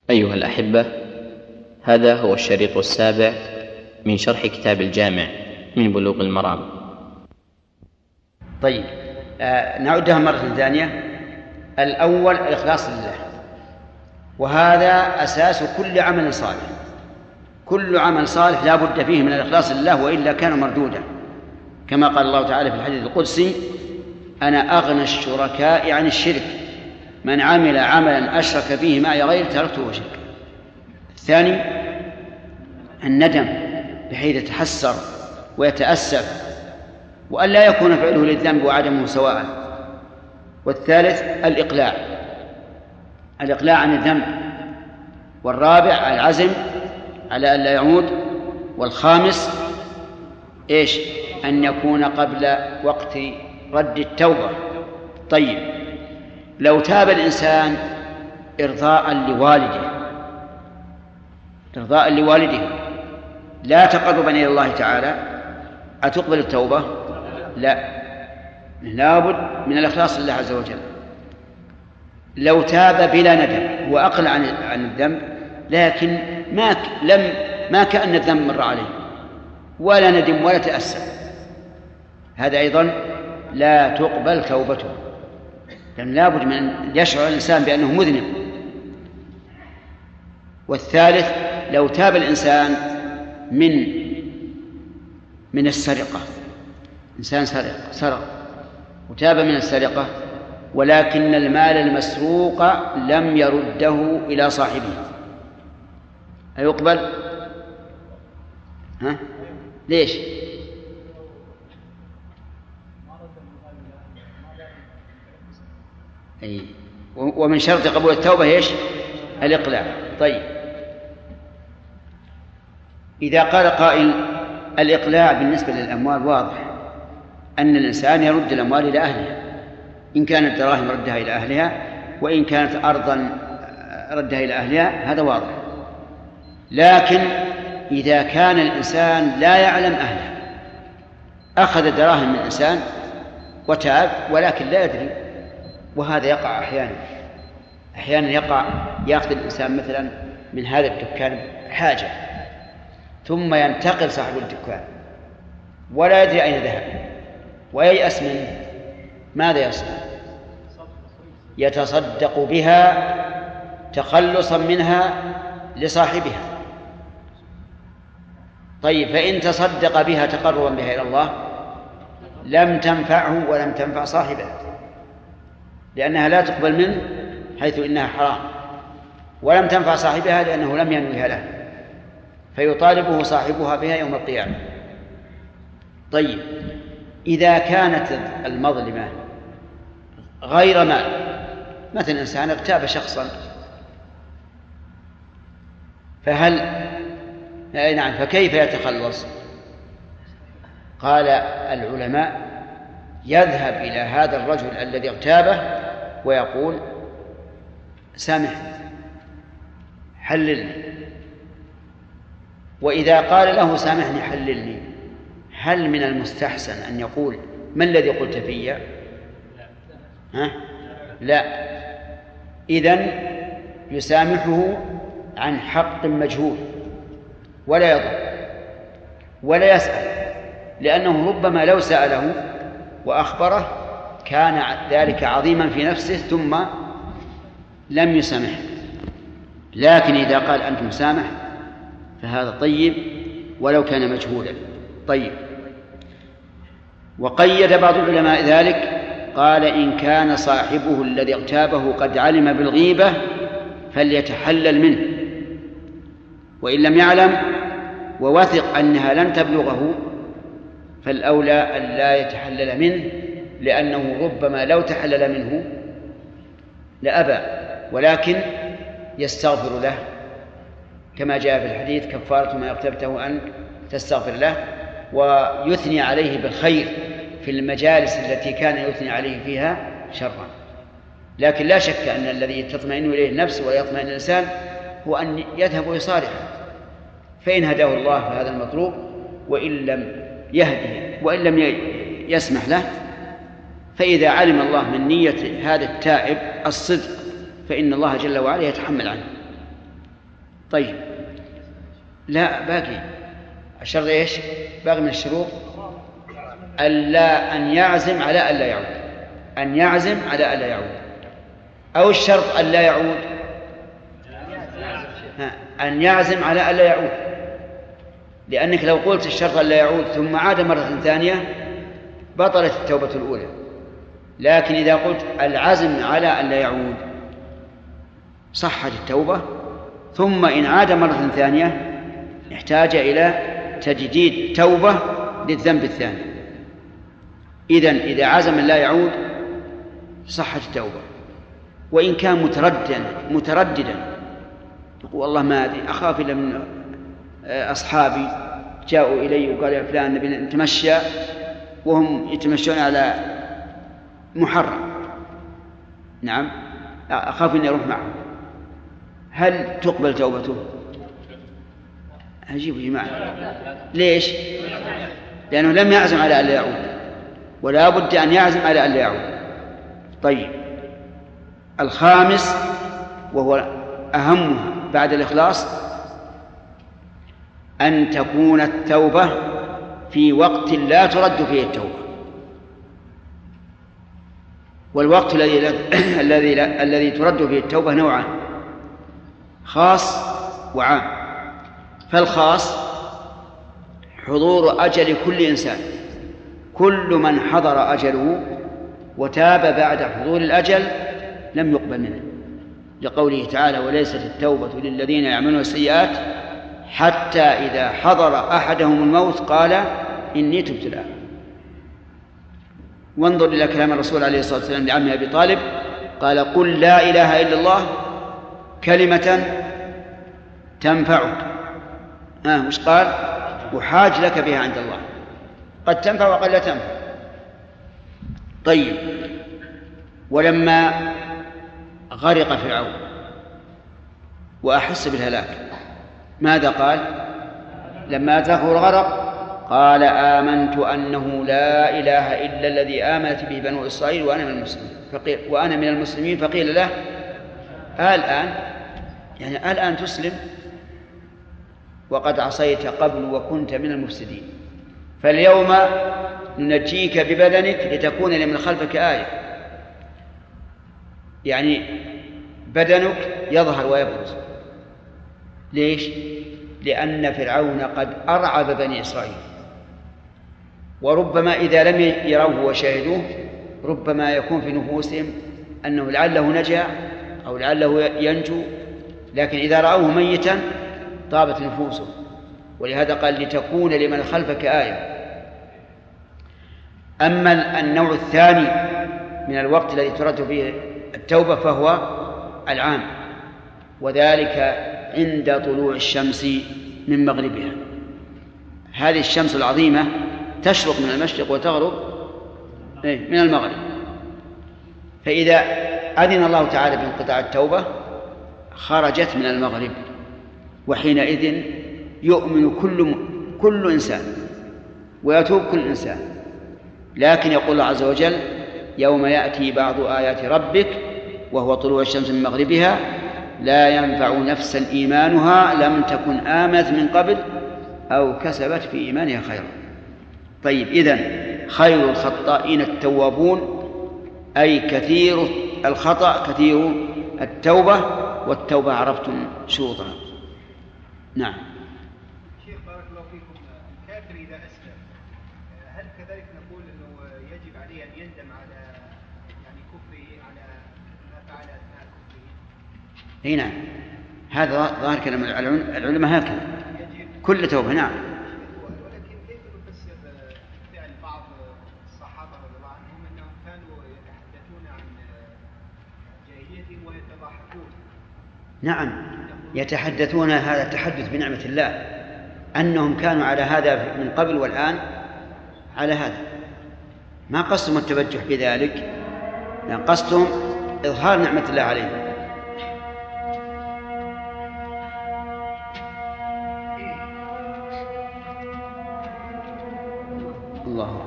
أيها الأحبة، هذا هو الشريط السابع من شرح كتاب الجامع من بلوغ المرام. طيب، نعودها مرة ثانية. الأول الإخلاص لله، وهذا أساس كل عمل صالح. كل عمل صالح لا بد فيه من الإخلاص لله، وإلا كان مردودا، كما قال الله تعالى في الحديث القدسي: أنا أغنى الشركاء عن الشرك، من عمل عملا أشرك فيه معي غيري تركته وشركه. الثاني الندم، بحيث يتحسر ويتأسف وأن لا يكون فعله للذنب وعدمه سواء. والثالث الإقلاع عن الذنب. والرابع العزم على أن لا يعود. والخامس أن يكون قبل وقت رد التوبة. طيب، لو تاب الإنسان إرضاء لوالده لا تقربا إلى الله تعالى، أتقبل التوبة؟ لا بد من الإخلاص لله عز وجل. لو تاب بلا ندم وأقلع عن الذنب، لكن ما كأن الذنب مر عليه، ولا ندم ولا تأسف، هذا أيضا لا تقبل توبته، لأن لا بد من أن يشعر الإنسان بأنه مذنب. والثالث لو تاب الإنسان من السرقة، إنسان سرق وتاب من السرقة، ولكن المال المسروق لم يرده إلى صاحبه، أيقبل؟ ليش؟ ومن شرط قبول التوبة الإقلاع. طيب، إذا قال قائل الإقلاع بالنسبة للأموال واضح، أن الإنسان يرد الأموال إلى أهلها، إن كانت دراهم ردها إلى أهلها، وإن كانت أرضا ردها إلى أهلها، هذا واضح. لكن إذا كان الإنسان لا يعلم أهله، أخذ دراهم من إنسان وتاب ولكن لا يدري، وهذا يقع أحيانا يأخذ الإنسان مثلا من هذا الدكان حاجة، ثم ينتقل صاحب الدكان ولا يدري أين ذهب وييأس منه، ماذا يصنع؟ يتصدق بها تخلصا منها لصاحبها. طيب، فإن تصدق بها تقربا بها إلى الله لم تنفعه ولم تنفع صاحبها، لأنها لا تقبل منه حيث إنها حرام، ولم تنفع صاحبها لأنه لم ينويها له، فيطالبه صاحبها بها يوم القيامة. طيب، إذا كانت المظلمة غير مال، مثلا إنسان اغتاب شخصا، فكيف يتخلص؟ قال العلماء: يذهب إلى هذا الرجل الذي اغتابه ويقول: سامحني، حللني. وإذا قال له: سامحني، حللني، هل من المستحسن أن يقول: ما الذي قلت في؟ لا. إذن يسامحه عن حق مجهول، ولا يضر ولا يسأل، لأنه ربما لو سأله وأخبره كان ذلك عظيما في نفسه ثم لم يسامح. لكن إذا قال: أنت مسامح، فهذا طيب ولو كان مجهولا. طيب، وقيد بعض العلماء ذلك، قال: إن كان صاحبه الذي اغتابه قد علم بالغيبة فليتحلل منه، وإن لم يعلم ووثق أنها لن تبلغه فالأولى أن لا يتحلل منه، لأنه ربما لو تحلل منه لأبى، ولكن يستغفر له، كما جاء في الحديث: كفارة ما اغتبته أن تستغفر له، ويثني عليه بالخير في المجالس التي كان يثني عليه فيها شرا. لكن لا شك أن الذي تطمئن إليه النفس ولا يطمئن الإنسان هو أن يذهب ويصالحه، فإن هداه الله فهذا المطلوب، وإن لم يهدي وإن لم يسمح له، فإذا علم الله من نية هذا التائب الصدق فإن الله جل وعلا يتحمل عنه. طيب لا باقي الشرط ايش؟ باقي من الشروط أن يعزم على ألا يعود، أن يعزم على ألا يعود، أو الشرط ألا يعود، أن يعزم على ألا يعود، لأنك لو قلت الشرط ألا يعود ثم عاد مرة ثانية بطلت التوبة الأولى. لكن إذا قلت العزم على ألا يعود صحت التوبة، ثم إن عاد مرة ثانية احتاج إلى تجديد توبة للذنب الثاني. إذا عزم لا يعود صحت التوبة. وإن كان مترددا يقول والله ما أدري أخاف إلا من أصحابي جاءوا إلي وقال يا فلان نبي نتمشى وهم يتمشون على محرم، نعم أخاف أن يروح معهم، هل تقبل توبته؟ عجيب يا جماعة. ليش؟ لأنه لم يعزم على ألا يعود، ولا بد أن يعزم على ألا يعود. طيب الخامس وهو أهمها بعد الإخلاص أن تكون التوبة في وقت لا ترد فيه التوبة. والوقت الذي ترد فيه التوبة نوعان: خاص وعام. فالخاص حضور أجل كل إنسان، كل من حضر أجله وتاب بعد حضور الأجل لم يقبل منه، لقوله تعالى: وليست التوبة للذين يعملون السيئات حتى إذا حضر أحدهم الموت قال إني تبت الآن. وانظر إلى كلام الرسول عليه الصلاة والسلام لعمه أبي طالب، قال: قل لا إله إلا الله كلمة تنفعك. وش قال؟ أحاج لك بها عند الله. قد تنفع وقد لا تنفع. طيب ولما غرق فرعون وأحس بالهلاك ماذا قال لما أدركه الغرق؟ قال: آمنت أنه لا إله إلا الذي آمنت به بنو إسرائيل وأنا من المسلمين. فقيل له: الآن يعني الآن تسلم وقد عصيت قبل وكنت من المفسدين، فاليوم ننجيك ببدنك لتكون لمن خلفك آية. يعني بدنك يظهر ويبرز. ليش؟ لأن فرعون قد أرعب بني إسرائيل، وربما إذا لم يروه وشاهدوه ربما يكون في نفوسهم أنه لعله نجا أو لعله ينجو، لكن إذا رأوه ميتا طابت نفوسه. ولهذا قال: لتكون لمن خلفك آية. أما النوع الثاني من الوقت الذي ترد فيه التوبة فهو العام، وذلك عند طلوع الشمس من مغربها. هذه الشمس العظيمة تشرق من المشرق وتغرب من المغرب، فإذا أذن الله تعالى بانقطاع التوبة خرجت من المغرب، وحينئذ يؤمن كل إنسان ويتوب كل إنسان. لكن يقول الله عز وجل: يوم يأتي بعض آيات ربك وهو طلوع الشمس من مغربها لا ينفع نفسا إيمانها لم تكن آمنت من قبل أو كسبت في إيمانها خيرا. طيب إذن خير الخطائين التوابون، أي كثير الخطأ كثير التوبة، والتوبة عرفتم شروطها. نعم. شيخ بارك الله فيكم، الكافر إذا أسلم هل كذلك نقول أنه يجب عليه أن يندم على يعني كفره، على ما فعل أثناء كفره؟ نعم، هذا ظاهر كلام العلماء هكذا كل توبة. نعم. ولكن كيف نفسر فعل بعض الصحابة رضي الله عنهم أنهم كانوا يتحدثون عن جاهليتهم ويتضاحكون؟ نعم، يتحدثون هذا التحدث بنعمة الله، أنهم كانوا على هذا من قبل والآن على هذا. ما قصدهم التبجح بذلك، لأن قصدهم إظهار نعمة الله عليهم. الله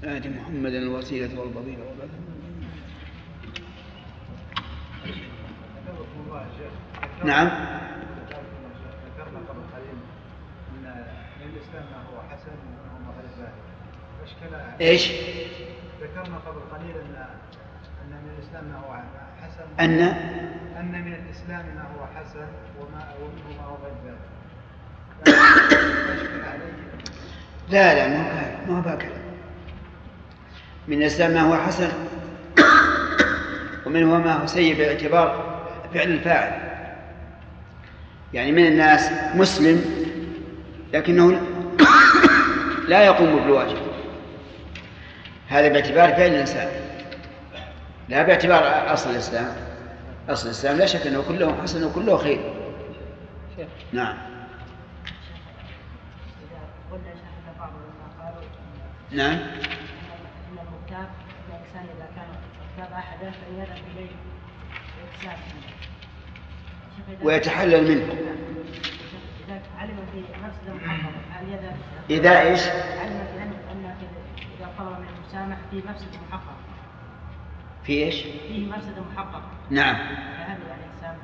آت محمدا الوسيلة والفضيلة نعم. ذكرنا قبل قليل ان الاسلام ما هو حسن وما غير ذلك. ايش؟ ذكرنا قبل قليل ان من الاسلام ما هو حسن ان من الاسلام ما هو حسن ومنه ما هو غير ذلك. اشكل عليه. لا ما هو هكذا. من الاسلام ما هو حسن ومنه ما هو سيء باعتبار فعل الفاعل. يعني من الناس مسلم لكنه لا يقوم بالواجب، هذا باعتبار فعل الإنسان لا باعتبار أصل الإسلام. أصل الإسلام لا شك أنه كله حسن وكله خير. نعم. نعم. ويتحلل منه إذا إيش؟ علم أن إذا طلب من المسامح فيه مفسدة محققة. في إيش؟ فيه مفسدة محققة. نعم. فهذا يعني السامح.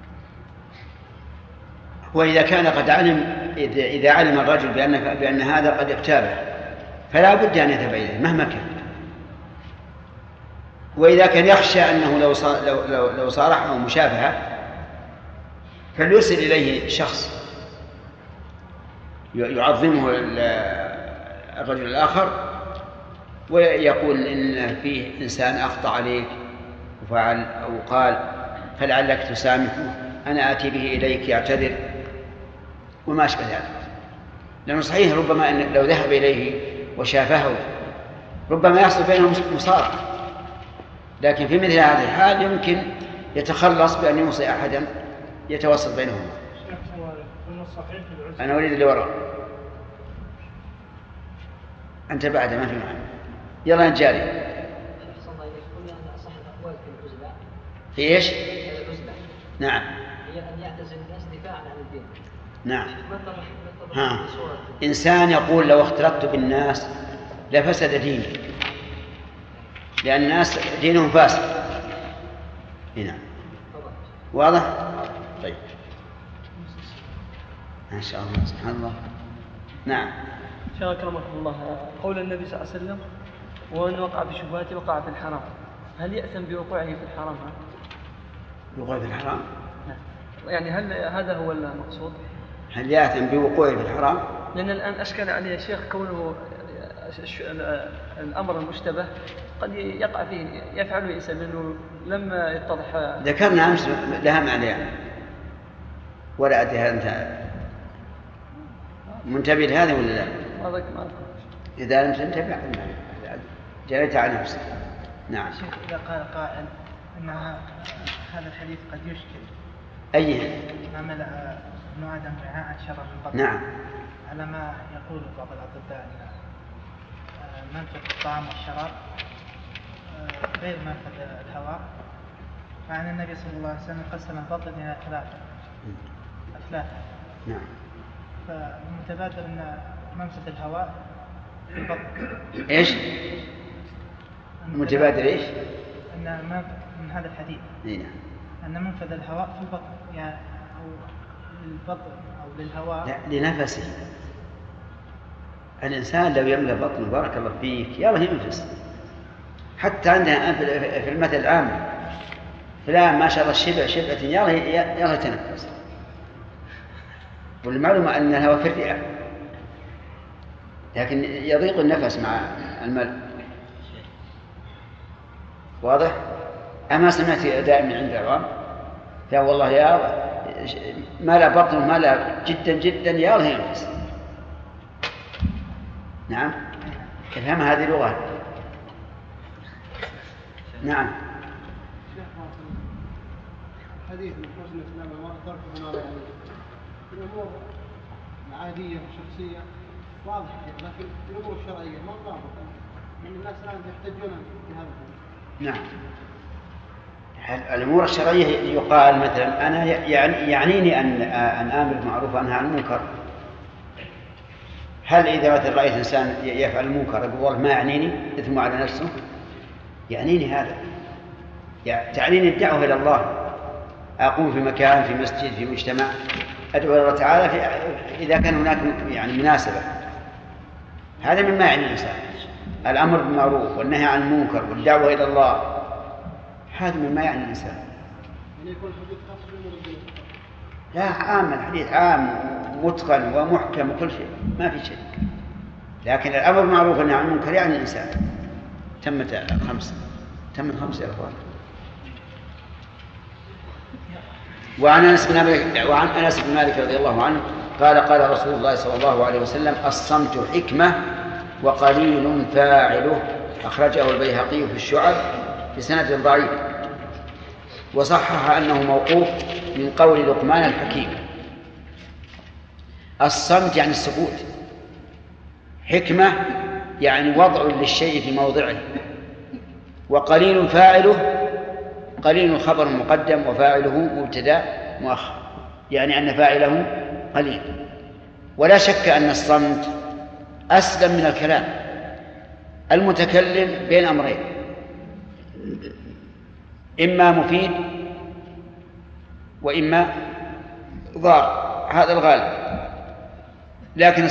وإذا كان قد علم، إذا علم الرجل بأن هذا قد اغتابه فلا بد أن يذهب إليه مهما كان. وإذا كان يخشى أنه لو صارحه مشافهة فليرسل إليه شخص يعظمه الرجل الآخر ويقول إن فيه إنسان أخطأ عليك وفعل أو قال فلعلك تسامحه، أنا آتي به إليك يعتذر وما أشبه ذلك. لأنه صحيح ربما أن لو ذهب إليه وشافهه ربما يحصل بينهم مصارعة، لكن في مثل هذه الحال يمكن يتخلص بأن يوصي أحدا يتوسط بينهما. أنا أريد اللي وراء، أنت بعد ما في معنى. يلا نجاري. في إيش؟ نعم. هي أن يعتزل الناس دفاعا عن الدين. نعم. إنسان يقول لو اختلطت بالناس لفسد ديني، لأن الناس دينهم فاسد. هنا واضح؟ طيب ما شاء الله سبحان الله. نعم. شيخ أكرمكم الله، قول النبي صلى الله عليه وسلم وأن وقع في شبهات وقع في الحرام، هل يأثم بوقوعه في الحرام؟ الوقوع في الحرام؟ يعني هل هذا هو المقصود؟ هل يأثم بوقوعه في الحرام؟ لأن الآن أشكل عليه يا شيخ كونه الأمر المشتبه قد يقع فيه يفعله الإنسان لأنه لما يتضح. ذكرنا أمس لها معنى ولا أدري هل أنت منتبه لهذا ولا لا؟ إذا لم تنتبه جريت على نفسك. نعم. شيخ إذا قال قائل أن هذا الحديث قد يشكل أيه؟ ما ملأ ابن آدم وعاء شر من بطن. نعم. على ما يقول بعض الأطباء أن منفذ الطعام والشراب غير منفذ الهواء، مع أن النبي صلى الله عليه وسلم قسم البطن إلى ثلاثة أثلاث. نعم. فالمتبادر أن منفذ الهواء في البطن. إيش؟ المتبادر إيش؟ أن من هذا الحديث. نعم. أن منفذ الهواء في البطن، يعني أو للبطن أو للهواء. لا، لنفسه. الإنسان لو يملأ بطنه بارك الله فيك يلا ينفس. حتى عندنا في المثل العام فلان ما شاء الله شبعة يلا يتنفس. والمعلومة أن الهواء في الرئة لكن يضيق النفس مع الملء. واضح؟ أما سمعت دائما عند العوام لا والله يا ما لا بطن ما لا جدا جدا يا الله ينفس. نعم. افهم هذه اللغة. نعم. حديث من حسن الإسلام ترك ما لا يعنيه في الأمور العادية والشخصية واضح، لكن في الأمور الشرعية ما ضابط من الناس الآن يحتاجون بهذا. نعم. الأمور الشرعية يقال مثلا أنا يعنيني أن آمر بالمعروف وأنهى عن المنكر، هل إذا مثل رأيت إنسان يفعل المنكر يقول والله ما يعنيني إثمه على نفسه؟ يعنيني هذا، تعنيني الدعوة إلى الله، أقوم في مكان، في مسجد، في مجتمع، أدعو الله تعالى إذا كان هناك يعني مناسبة. هذا مما يعني الإنسان. الأمر بالمعروف والنهي عن المنكر والدعوة إلى الله هذا مما يعني الإنسان. لا، عام، الحديث عام متقن ومحكم وكل شيء، ما في شيء. لكن الأمر بالمعروف والنهي عن المنكر يعني الإنسان. تمت الخمس يا أخوان. وعن أنس بن مالك رضي الله عنه قال قال رسول الله صلى الله عليه وسلم: الصمت حكمة وقليل فاعله. أخرجه البيهقي في الشعب بسند ضعيف، وصحح أنه موقوف من قول لقمان الحكيم. الصمت يعني السكوت، حكمة يعني وضع للشيء في موضعه، وقليل فاعله، قليل خبر مقدم وفاعله مبتدأ مؤخر، يعني أن فاعله قليل. ولا شك أن الصمت أسلم من الكلام. المتكلم بين أمرين: إما مفيد وإما ضار، هذا الغالب. لكن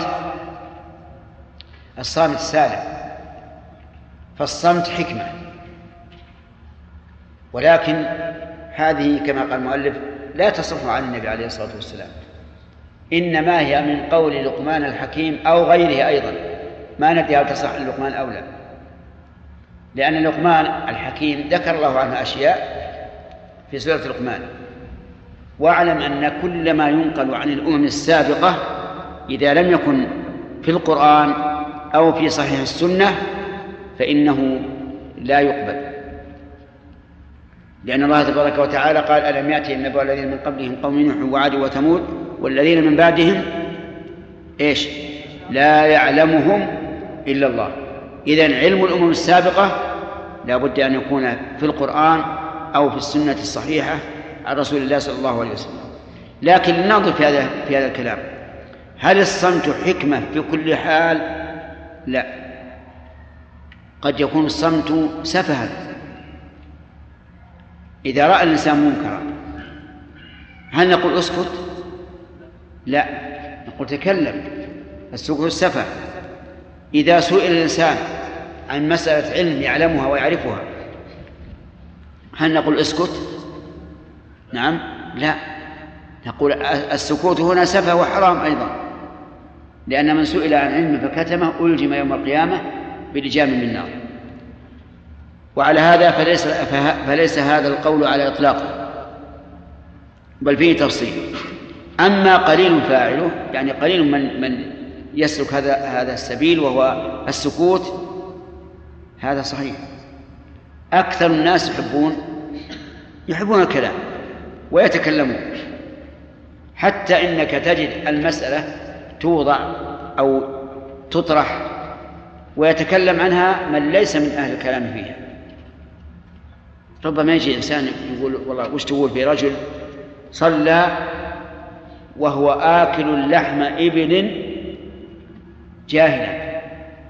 الصامت سالم، فالصمت حكمة. ولكن هذه كما قال المؤلف لا تصح عن النبي عليه الصلاة والسلام، إنما هي من قول لقمان الحكيم أو غيره أيضا، ما ندري هل تصح عن لقمان أو لا، لأن لقمان الحكيم ذكر الله عنه أشياء في سورة لقمان. واعلم أن كل ما ينقل عن الأمم السابقة إذا لم يكن في القرآن أو في صحيح السنة فإنه لا يقبل، لأن الله تبارك وتعالى قال: ألم يأتي النبأ الذين من قبلهم قوم نوح وعاد وثمود والذين من بعدهم إيش؟ لا يعلمهم إلا الله. إذن علم الأمم السابقة لا بد أن يكون في القرآن أو في السنة الصحيحة عن رسول الله صلى الله عليه وسلم. لكن لننظر في هذا الكلام: هل الصمت حكمة في كل حال؟ لا، قد يكون الصمت سفها. إذا رأى الإنسان منكرا هل نقول اسكت؟ لا، نقول تكلم. السكوت السفه. إذا سئل الإنسان عن مسألة علم يعلمها ويعرفها هل نقول اسكت؟ نعم؟ لا، نقول السكوت هنا سفه وحرام أيضا، لأن من سئل عن علم فكتمه ألجم يوم القيامة بلجام من نار. وعلى هذا فليس هذا القول على إطلاقه، بل فيه تفصيل. أما قليل فاعله يعني قليل من يسلك هذا السبيل وهو السكوت، هذا صحيح. أكثر الناس يحبون الكلام ويتكلمون، حتى إنك تجد المسألة توضع أو تطرح ويتكلم عنها من ليس من أهل الكلام فيها. ربما يجي إنسان يقول: والله وش تقول في رجل صلى وهو آكل لحم إبل جاهلا،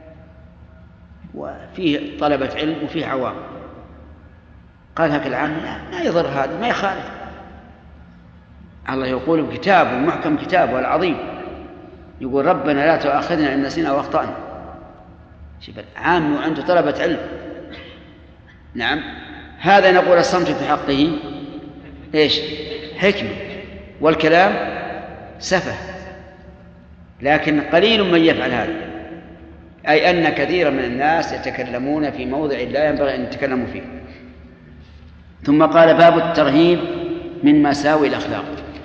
وفيه طلبة علم وفيه عوام؟ قال: هكذا العام لا يضر هذا، ما يخالف. الله يقول بكتابه محكم، كتابه العظيم، يقول: ربنا لا تؤاخذنا إن نسينا أو أخطأنا. شوف، عام وعنده طلبة علم. نعم، هذا نقول الصمت في حقه إيش؟ حكمة، والكلام سفه. لكن قليل من يفعل هذا، أي أن كثيرا من الناس يتكلمون في موضع لا ينبغي أن يتكلموا فيه. ثم قال: باب الترهيب من مساوئ الأخلاق.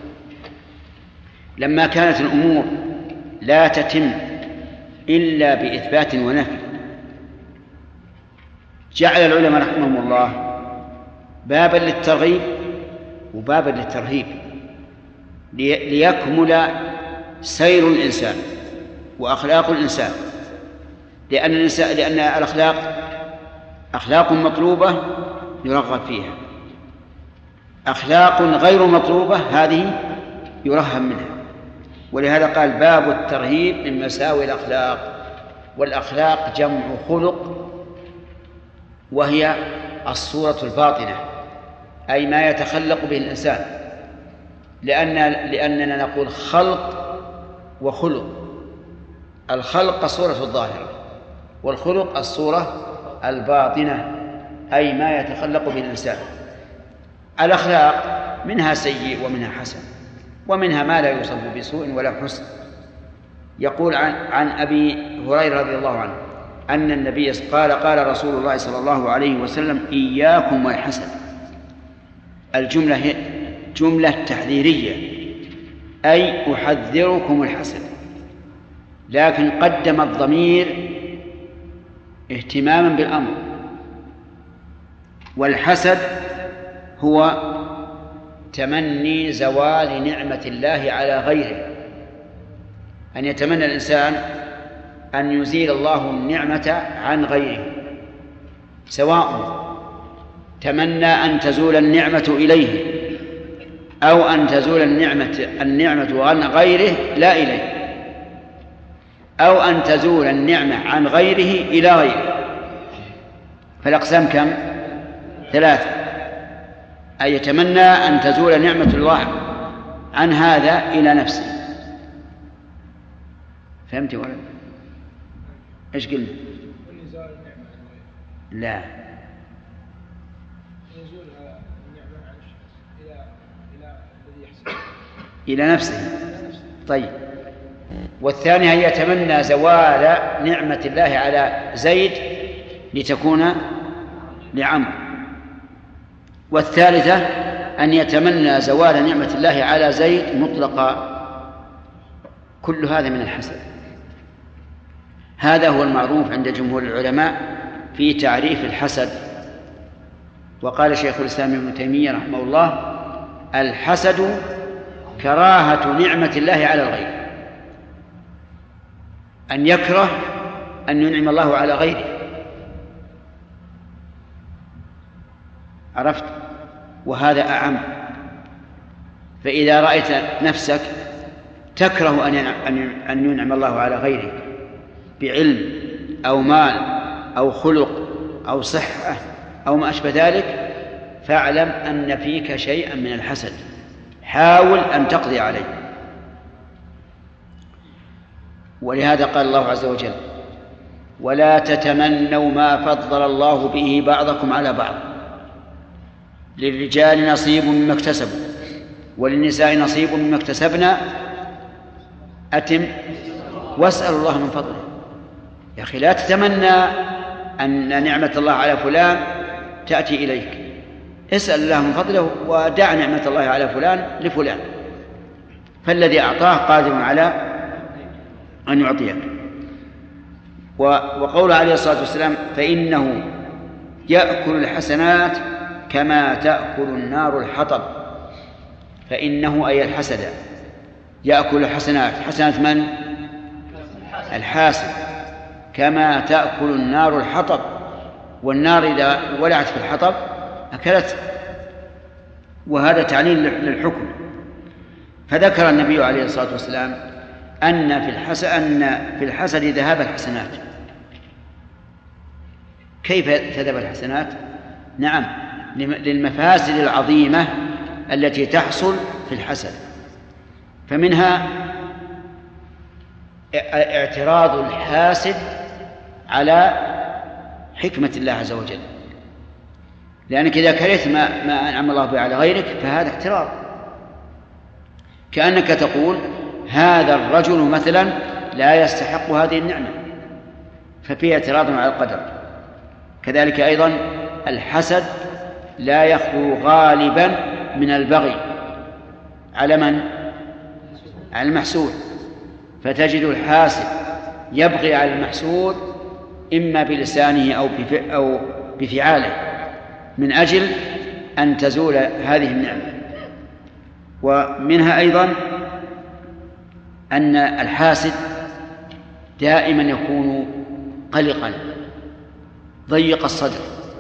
لما كانت الأمور لا تتم إلا بإثبات ونفي، جعل العلماء رحمهم الله بابا للترغيب وبابا للترهيب، ليكمل سير الإنسان وأخلاق الإنسان. لأن الأخلاق أخلاق مطلوبة يرغب فيها، أخلاق غير مطلوبة هذه يرهب منها. ولهذا قال باب الترهيب من مساوي الأخلاق. والأخلاق جمع خلق، وهي الصورة الباطنة، أي ما يتخلق به الإنسان، لأننا نقول خلق وخلق. الخلق الصورة الظاهرة، والخلق الصورة الباطنة، أي ما يتخلق به الإنسان. الأخلاق منها سيء ومنها حسن، ومنها ما لا يوصف بسوء ولا حسن. يقول عن أبي هريرة رضي الله عنه أن النبي قال رسول الله صلى الله عليه وسلم: إياكم والحسد. الجملة هي جملة تحذيرية، أي أحذركم الحسد، لكن قدم الضمير اهتماما بالأمر. والحسد هو تمني زوال نعمة الله على غيره، أن يتمنى الإنسان أن يزيل الله النعمة عن غيره، سواء تمنى أن تزول النعمة إليه أو أن تزول النعمة عن غيره لا إليه، أو أن تزول النعمة عن غيره إلى غيره. فالأقسام كم؟ 3. أي يتمنى أن تزول نعمة الله عن هذا إلى نفسه. فهمت ولا إيش قلنا؟ لا، إلى نفسه. طيب، والثانية هي يتمنى زوال نعمة الله على زيد لتكون لعمرو. والثالثة أن يتمنى زوال نعمة الله على زيد مطلقا. كل هذا من الحسد. هذا هو المعروف عند جمهور العلماء في تعريف الحسد. وقال شيخ الإسلام ابن تيمية رحمه الله: الحسد كراهة نعمة الله على الغير، أن يكره أن ينعم الله على غيره. عرفت؟ وهذا أعم. فإذا رأيت نفسك تكره أن ينعم الله على غيرك بعلم أو مال أو خلق أو صحة أو ما أشبه ذلك، فاعلم أن فيك شيئا من الحسد، حاول أن تقضي عليه. ولهذا قال الله عز وجل: ولا تتمنوا ما فضل الله به بعضكم على بعض، للرجال نصيب مما اكتسبوا وللنساء نصيب مما اكتسبنا، أتم واسأل الله من فضله. يا أخي لا تتمنى أن نعمة الله على فلان تأتي إليك، اسأل الله من فضله ودع نعمة الله على فلان لفلان، فالذي أعطاه قادر على أن يعطيك. وقول عليه الصلاة والسلام: فإنه يأكل الحسنات كما تأكل النار الحطب. فإنه أي الحسد يأكل الحسنات. حسنات من؟ الحاسد. كما تأكل النار الحطب، والنار إذا ولعت في الحطب أكلت. وهذا تعليل للحكم. فذكر النبي عليه الصلاة والسلام أن في الحسد ذهاب الحسنات. كيف تذهب الحسنات؟ نعم، للمفاسد العظيمة التي تحصل في الحسد. فمنها اعتراض الحاسد على حكمة الله عز وجل، لأنك إذا كرهت ما أنعم الله به على غيرك فهذا اعتراض، كأنك تقول هذا الرجل مثلا لا يستحق هذه النعمة، ففيه اعتراض على القدر. كذلك أيضا الحسد لا يخلو غالبا من البغي على من؟ على المحسود. فتجد الحاسد يبغي على المحسود إما بلسانه أو بفعاله من أجل أن تزول هذه النعمة. ومنها أيضا أن الحاسد دائما يكون قلقا ضيق الصدر،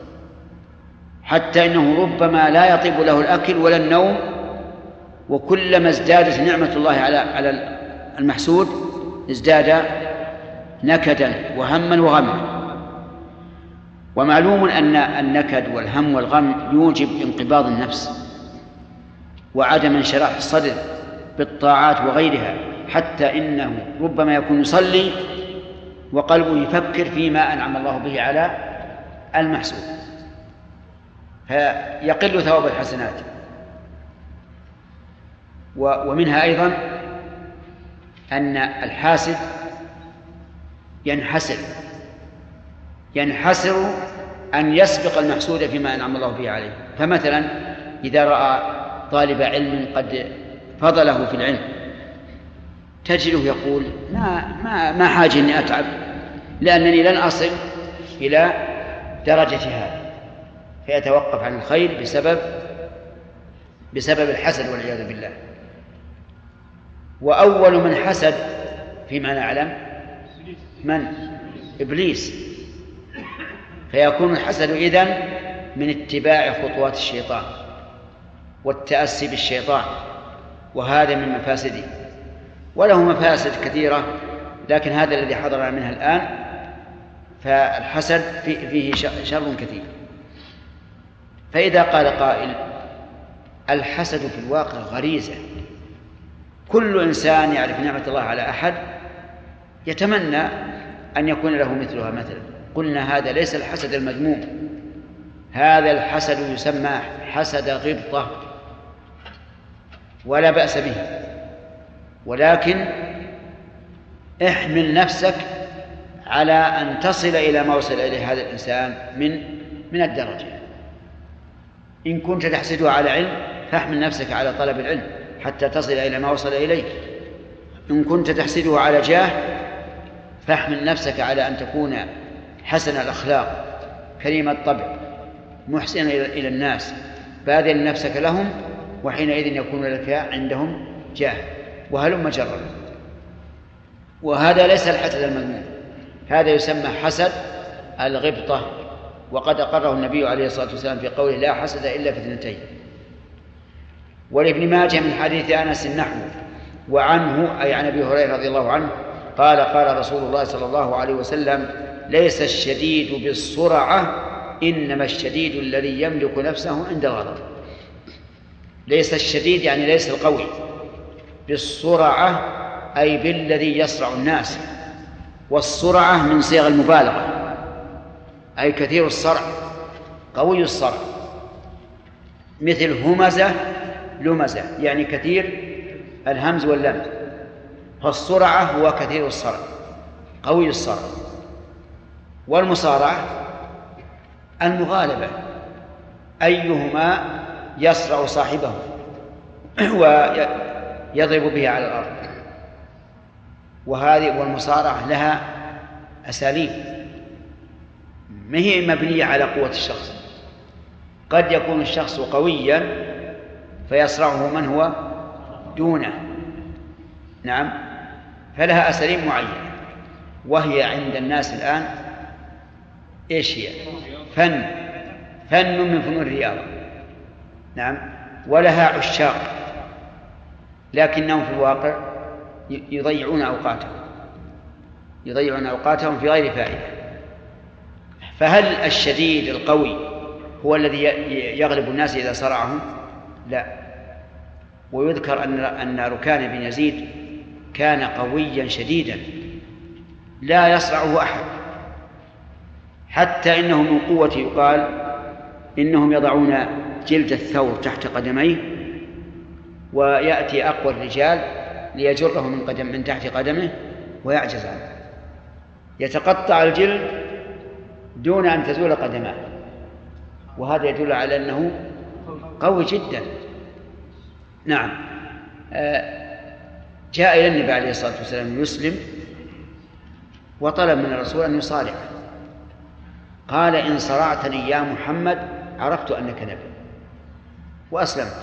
حتى إنه ربما لا يطيب له الأكل ولا النوم، وكلما ازدادت نعمة الله المحسود ازداد نكدا وهما وغما. ومعلوم أن النكد والهم والغم يوجب انقباض النفس وعدم انشراح الصدر بالطاعات وغيرها، حتى إنه ربما يكون يصلي وقلبه يفكر فيما أنعم الله به على المحسود، فيقل ثواب الحسنات. ومنها أيضا أن الحاسد ينحسر أن يسبق المحسود فيما أنعم الله به عليه. فمثلا إذا رأى طالب علم قد فضله في العلم تجده يقول ما حاجة أني أتعب لأنني لن أصل إلى درجة هذا، فيتوقف عن الخير بسبب الحسد والعياذ بالله. وأول من حسد فيما نعلم من؟ إبليس. فيكون الحسد إذن من اتباع خطوات الشيطان والتأسي بالشيطان، وهذا من مفاسده، وله مفاسد كثيرة لكن هذا الذي حضرنا منها الآن. فالحسد فيه شر كثير. فإذا قال قائل الحسد في الواقع غريزة، كل إنسان يعرف نعمة الله على أحد يتمنى أن يكون له مثلها مثلا، قلنا هذا ليس الحسد المذموم، هذا الحسد يسمى حسد غبطة ولا بأس به، ولكن احمل نفسك على أن تصل إلى ما وصل إليه هذا الإنسان من الدرجة. إن كنت تحسده على علم فاحمل نفسك على طلب العلم حتى تصل إلى ما وصل إليه. إن كنت تحسده على جاه فاحمل نفسك على أن تكون حسن الأخلاق كريم الطبع محسن إلى الناس باذل نفسك لهم، وحينئذ يكون لك عندهم جاه، وهلم جرا. وهذا ليس الحسد المذموم، هذا يسمى حسد الغبطة، وقد أقره النبي عليه الصلاة والسلام في قوله لا حسد إلا في اثنتين. ولابن ماجه من حديث أنس نحوه، وعنه أي عن أبي هريرة رضي الله عنه قال قال رسول الله صلى الله عليه وسلم ليس الشديد بالسرعة إنما الشديد الذي يملك نفسه عند الغضب. ليس الشديد يعني ليس القوي، بالسرعة أي بالذي يسرع الناس، والسرعة من صيغ المبالغة أي كثير الصرع قوي الصرع، مثل همزة لمزة يعني كثير الهمز واللمز، فالسرعة هو كثير الصرع قوي الصرع. والمصارعة المغالبة، أيهما يصرع صاحبه ويضرب به على الأرض. وهذه والمصارعة لها أساليب، ما هي مبنية على قوة الشخص. قد يكون الشخص قويا فيصرعه من هو دونه، نعم، فلها أساليب معينة، وهي عند الناس الآن إيش هي؟ فن من فنون الرياضة، نعم، ولها عشاق، لكنهم في الواقع يضيعون أوقاتهم في غير فائدة. فهل الشديد القوي هو الذي يغلب الناس إذا صرعهم؟ لا. ويذكر أن ركان بن يزيد كان قويا شديدا لا يصرعه أحد، حتى إنه من قوة يقال إنهم يضعون جلد الثور تحت قدميه ويأتي أقوى الرجال ليجره من تحت قدمه ويعجز عنه، يتقطع الجلد دون أن تزول قدماه، وهذا يدل على أنه قوي جدا. نعم. جاء إلى النبي عليه الصلاة والسلام يسلم وطلب من الرسول أن يصارعه، قال إن صرعتني يا محمد عرفت أنك نبي وأسلمت،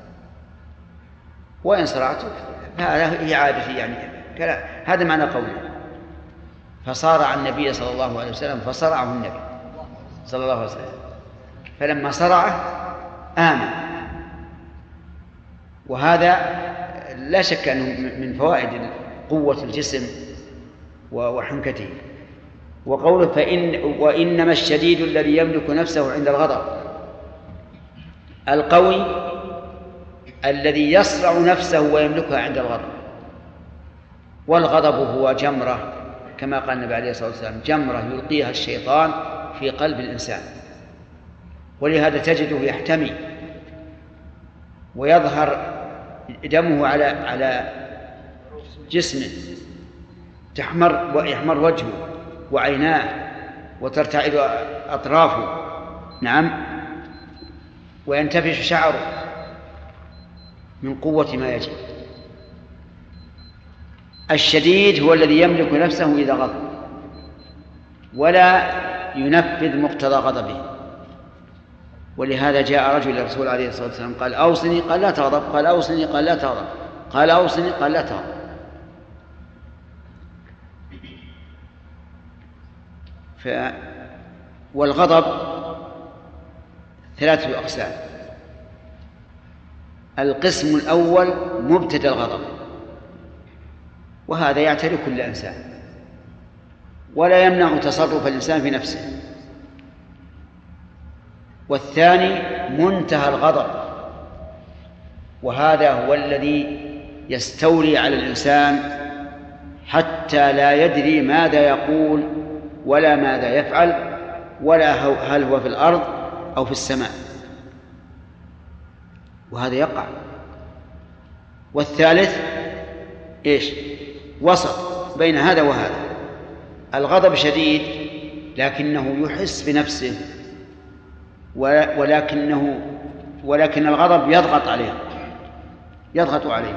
وإن صرعتك فهذا هي عادتي، يعني هذا معنى قوله. فصارع النبي صلى الله عليه وسلم فصرعه النبي صلى الله عليه وسلم، فلما صرعه آمن. وهذا لا شك أنه من فوائد قوة الجسم وحنكته. وقوله وإنما الشديد الذي يملك نفسه عند الغضب، القوي الذي يصرع نفسه ويملكها عند الغضب. والغضب هو جمرة، كما قال النبي عليه الصلاة والسلام: جمرة يلقيها الشيطان في قلب الإنسان. ولهذا تجده يحتمي ويظهر دمه على جسمه، يحمر وجهه وعيناه وترتعد أطرافه، نعم، وينتفش شعره من قوة ما يجب. الشديد هو الذي يملك نفسه إذا غضب ولا ينفذ مقتضى غضبه. ولهذا جاء رجل للرسول عليه الصلاة والسلام قال: أوصني، قال: لا تغضب. قال: أوصني، قال: لا تغضب. قال: أوصني، قال: لا تغضب. والغضب 3 أقسام. القسم الأول مبتدأ الغضب، وهذا يعتري كل إنسان ولا يمنع تصرف الإنسان في نفسه. والثاني منتهى الغضب، وهذا هو الذي يستولي على الإنسان حتى لا يدري ماذا يقول ولا ماذا يفعل، ولا هل هو في الأرض أو في السماء، وهذا يقع. والثالث إيش؟ وسط بين هذا وهذا. الغضب شديد لكنه يحس بنفسه، ولكن الغضب يضغط عليه.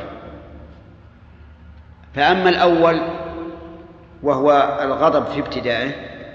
فأما الأول وهو الغضب في ابتدائه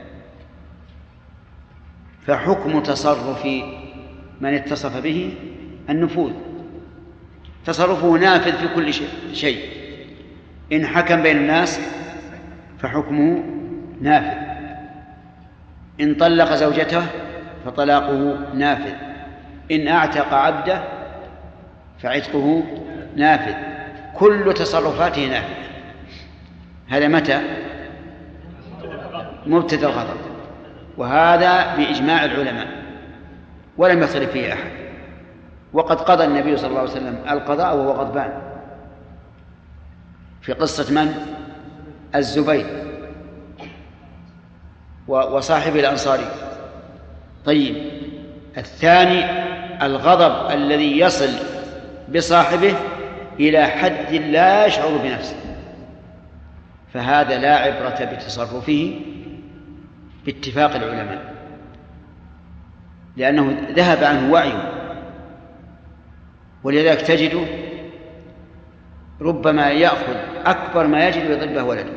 فحكم تصرف من اتصف به النفوذ، تصرفه نافذ في كل شيء. إن حكم بين الناس فحكمه نافذ، إن طلق زوجته فطلاقه نافذ، إن أعتق عبده فعتقه نافذ، كل تصرفاته نافذ. هذا متى؟ مبتدأ الغضب، وهذا بإجماع العلماء ولم يختلف فيه أحد. وقد قضى النبي صلى الله عليه وسلم القضاء وهو غضبان في قصة من؟ الزبير وصاحب الأنصاري. طيب، الثاني الغضب الذي يصل بصاحبه إلى حد لا يشعر بنفسه، فهذا لا عبرة بتصرفه باتفاق العلماء، لأنه ذهب عنه وعيه. ولذلك تجده ربما يأخذ أكبر ما يجد ويضربه ولده،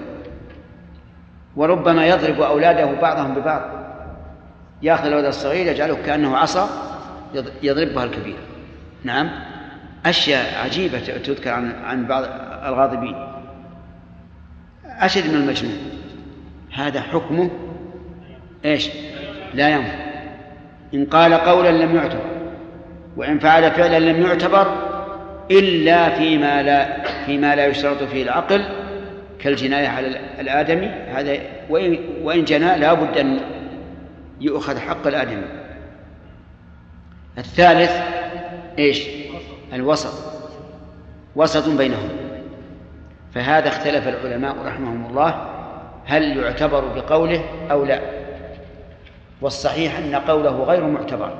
وربما يضرب أولاده بعضهم ببعض، يأخذ الولد الصغير يجعله كأنه عصا يضربها الكبير. نعم، أشياء عجيبة تذكر عن بعض الغاضبين، أشد من المجنون. هذا حكمه إيش؟ لا ينفع. إن قال قولا لم يعتبر، وإن فعل فعلا لم يعتبر إلا فيما لا يشترط فيه العقل، كالجناية على الآدمي. هذا وإن جنى لا بد أن يؤخذ حق الآدمي. الثالث إيش؟ الوسط، وسط بينهم. فهذا اختلف العلماء رحمهم الله هل يعتبر بقوله أو لا، والصحيح أن قوله غير معتبر،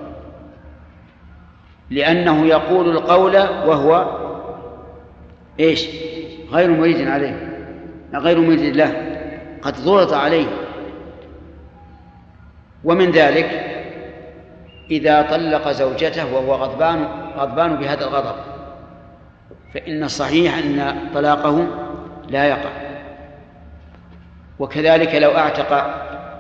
لأنه يقول القول وهو إيش؟ غير مريد عليه، غير مريد له، قد ضغط عليه. ومن ذلك إذا طلق زوجته وهو غضبان بهذا الغضب، فإن الصحيح أن طلاقه لا يقع. وكذلك لو أعتق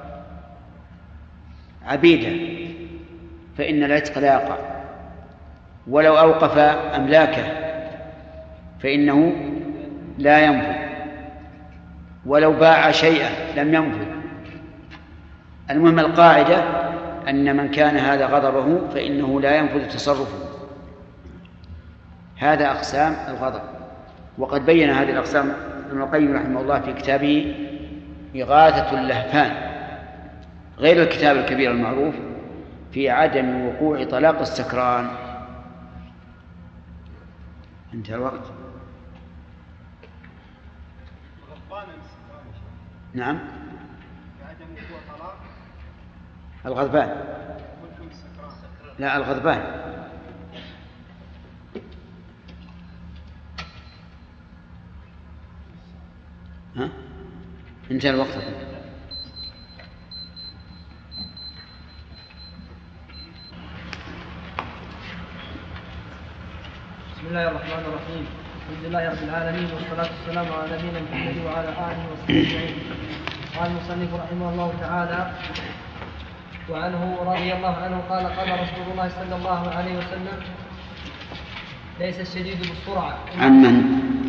عبيدا فإن العتق لا يقع، ولو أوقف أملاكه فإنه لا ينفذ، ولو باع شيئا لم ينفذ. المهم القاعدة أن من كان هذا غضبه فإنه لا ينفذ تصرفه. هذا أقسام الغضب، وقد بين هذه الأقسام ابن القيم رحمه الله في كتابه إغاثة اللهفان غير الكتاب الكبير المعروف في عدم وقوع طلاق السكران. انتهى الوقت. نعم. عدم وقوع طلاق الغضبان. لا، الغضبان. ها؟ انتهى الوقت. بسم الله الرحمن الرحيم. الحمد لله رب العالمين والصلاة والسلام على نبينا محمد وعلى آله وصحبه أجمعين. قال المصنف رحمه الله تعالى: وعنه رضي الله عنه قال: قال رسول الله صلى الله عليه وسلم: ليس الشديد بالسرعة. عن من؟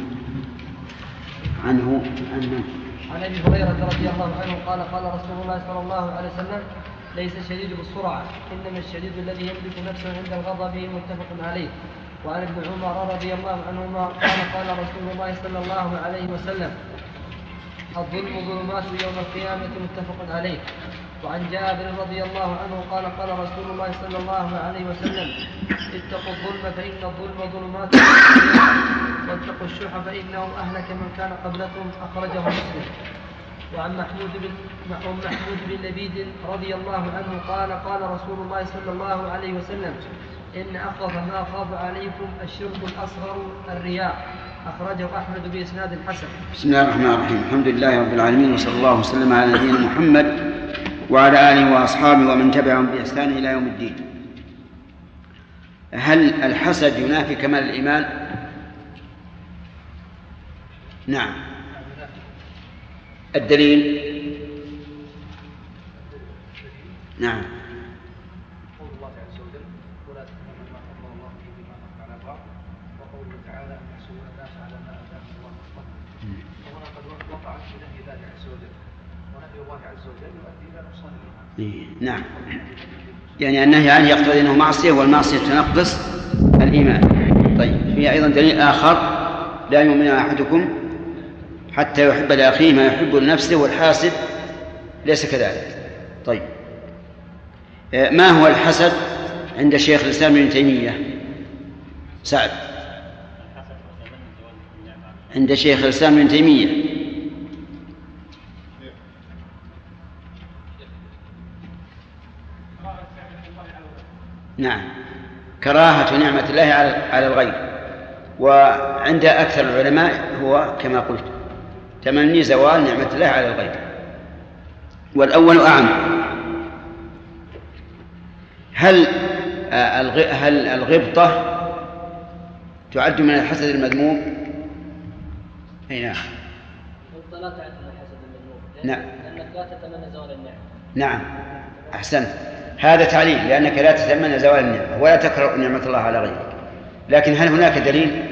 عنه عن من؟ عن ابي هريره رضي الله عنه قال: قال رسول الله صلى الله عليه وسلم: ليس الشديد بالسرعة، إنما الشديد الذي يملك نفسه عند الغضب. متفق عليه. وعن ابن عمر رضي الله عنهما قال: قال رسول الله صلى الله عليه وسلم: الظلم ظلمات يوم القيامة. متفق عليه. وعن جابر رضي الله عنه قال: قال رسول الله صلى الله عليه وسلم: اتقوا الظلم فإن الظلم ظلمات يوم القيامة، واتقوا الشح فإنه أهلك من كان قبلكم. أخرجه مسلم. وعن محمود بن لبيد رضي الله عنه قال: قال رسول الله صلى الله عليه وسلم: إن أخاف ما أخاف عليكم الشرك الأصغر الرياء. أخرجه أحمد بإسناد حسن. بسم الله الرحمن الرحيم. الحمد لله رب العالمين، وصلى الله وسلم على نبينا محمد وعلى آله وأصحابه ومن تبعهم بإحسان إلى يوم الدين. هل الحسد ينافي كمال الإيمان؟ نعم. الدليل؟ نعم. قول الله عز وجل: ولا تتمنوا ما فضل الله به بما فضل على بعض، وقوله تعالى: يحسدون الناس على ما آتاهم الله من فضله. وهنا قد وقع في نهي الله عز وجل، ونهي الله عز وجل يؤدي إلى نقصان الإيمان. نعم، يعني النهي عنه يقتضي أنه معصية، والمعصية تنقص الإيمان. طيب، في أيضا دليل آخر: لا يؤمن أحدكم حتى يحب لأخيه ما يحب لنفسه، والحاسد ليس كذلك. طيب، ما هو الحسد عند شيخ الإسلام ابن تيمية؟ سعد. عند شيخ الإسلام ابن تيمية. نعم، كراهة نعمة الله على الغير. وعند أكثر العلماء هو كما قلت تمني زوال نعمة الله على الغير، والأول أعم. هل الغبطة تعد من الحسد المذموم؟ أي نعم. لا تعد من الحسد المذموم، نعم، لأنك لا تتمنى زوال النعمة. نعم، أحسنت. هذا تعليل، لأنك لا تتمنى زوال النعمة ولا تكره نعمة الله على غيرك. لكن هل هناك دليل؟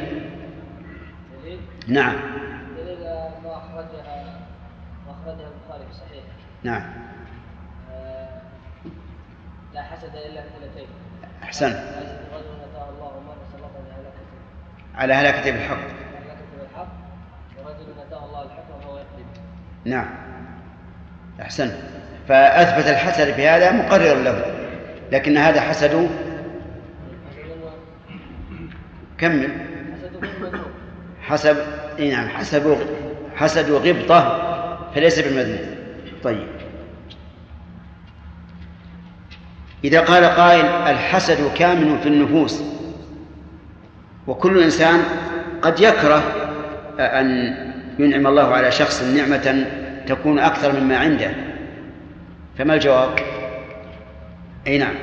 نعم. دليل ما أخرجها البخاري في صحيح. نعم. لا حسد إلا اثنتين. أحسنت. رجل أتاه الله ومر سلطا على هلكته بالحق. ورجل أتاه الله الحكم وهو يقلب. نعم، أحسنت. فأثبت الحسد في هذا مقرر له، لكن هذا حسد كمل حسب. نعم، حسد غبطة، فليس بالمذموم. طيب، إذا قال قائل: الحسد كامن في النفوس، وكل إنسان قد يكره أن ينعم الله على شخص نعمة تكون أكثر مما عنده، فما الجواب؟ أي نعم.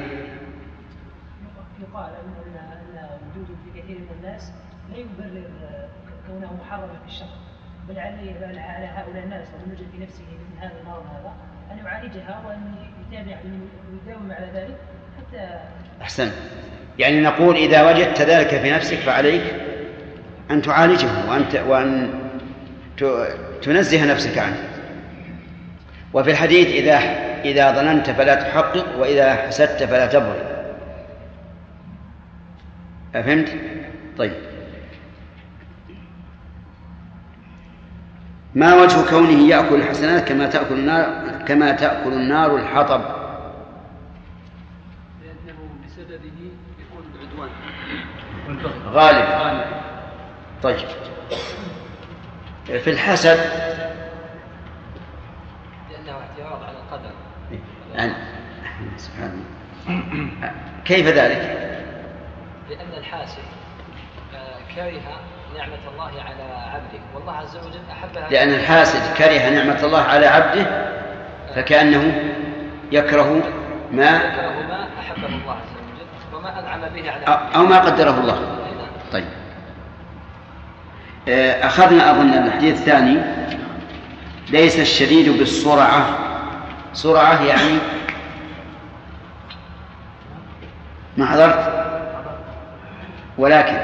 يقال أن وجوده في كثير من الناس لا يبرر كونه محرما في الشر، بل على هؤلاء الناس ومن وجد في نفسه من هذا المرض هذا أن يعالجها وأن يداوم على ذلك حتى. أحسن. يعني نقول إذا وجدت ذلك في نفسك فعليك أن تعالجه وأن تنزه نفسك عنه. وفي الحديث: إذا ظننت فلا تحقق، وإذا حسدت فلا تبرر. أفهمت؟ طيب، ما وجه كونه يأكل الحسنات كما تأكل النار الحطب؟ لأنه بسببه يكون العدوان غالب. طيب، في الحسد لأنه اعتراض على القدر يعني سبحان الله. كيف ذلك؟ لأن الحاسد كره نعمة الله على عبده، والله عز وجل أحبها. لأن الحاسد كره نعمة الله على عبده فكأنه يكره ما أحبه الله عز وجل وما أنعم به على أو ما قدره الله. طيب، أخذنا أظن الحديث الثاني: ليس الشديد بالسرعة. سرعة يعني ما حضرت، ولكن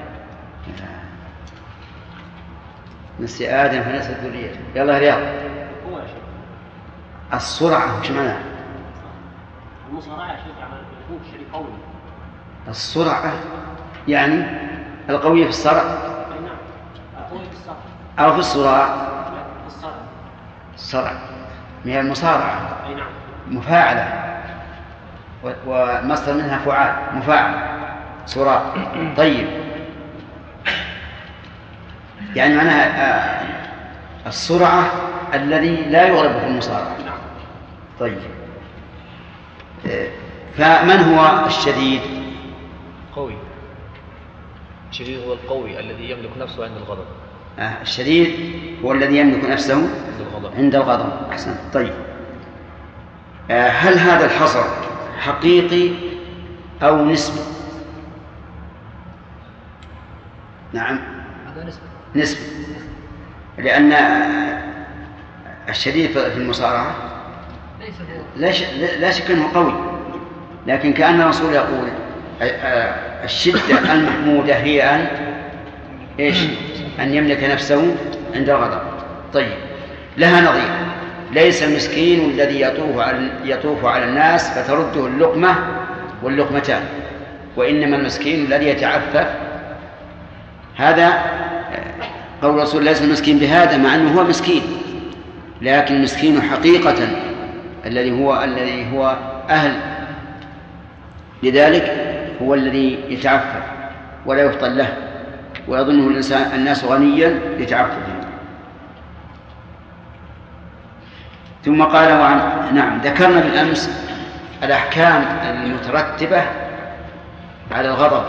نسي آدم فنسي ذريته. يلا رياض. السرعة وش معناها؟ المصارعة يكون شيء قوي. السرعة يعني القوية في الصرع. نعم، قوي في الصرع أو في الصراع. في الصرع. الصرع هي المصارعة. أي نعم. مفاعلة، ومصدر منها فعال، مفاعل، صراع. طيب، يعني معناها السرعة الذي لا يغلب في المصارعة. طيب، فمن هو الشديد؟ قوي. الشديد هو القوي الذي يملك نفسه عند الغضب. الشديد هو الذي يملك نفسه عند الغضب. أحسن. طيب، هل هذا الحصر حقيقي أو نسبي؟ نعم، نسبي، لأن الشديد في المصارعة لا شك أنه قوي، لكن كأن الرسول يقول الشدة المحمودة هي أن يملك نفسه عند الغضب. طيب، لها نظير: ليس المسكين الذي يطوف على الناس فترده اللقمة واللقمتان، وإنما المسكين الذي يتعفف. هذا قول الرسول: ليس المسكين بهذا، مع أنه هو مسكين، لكن المسكين حقيقة الذي هو أهل لذلك هو الذي يتعفف ولا يفطن له ويظنه الناس غنيا لتعففه. ثم قال: نعم، ذكرنا بالأمس الأحكام المترتبة على الغضب.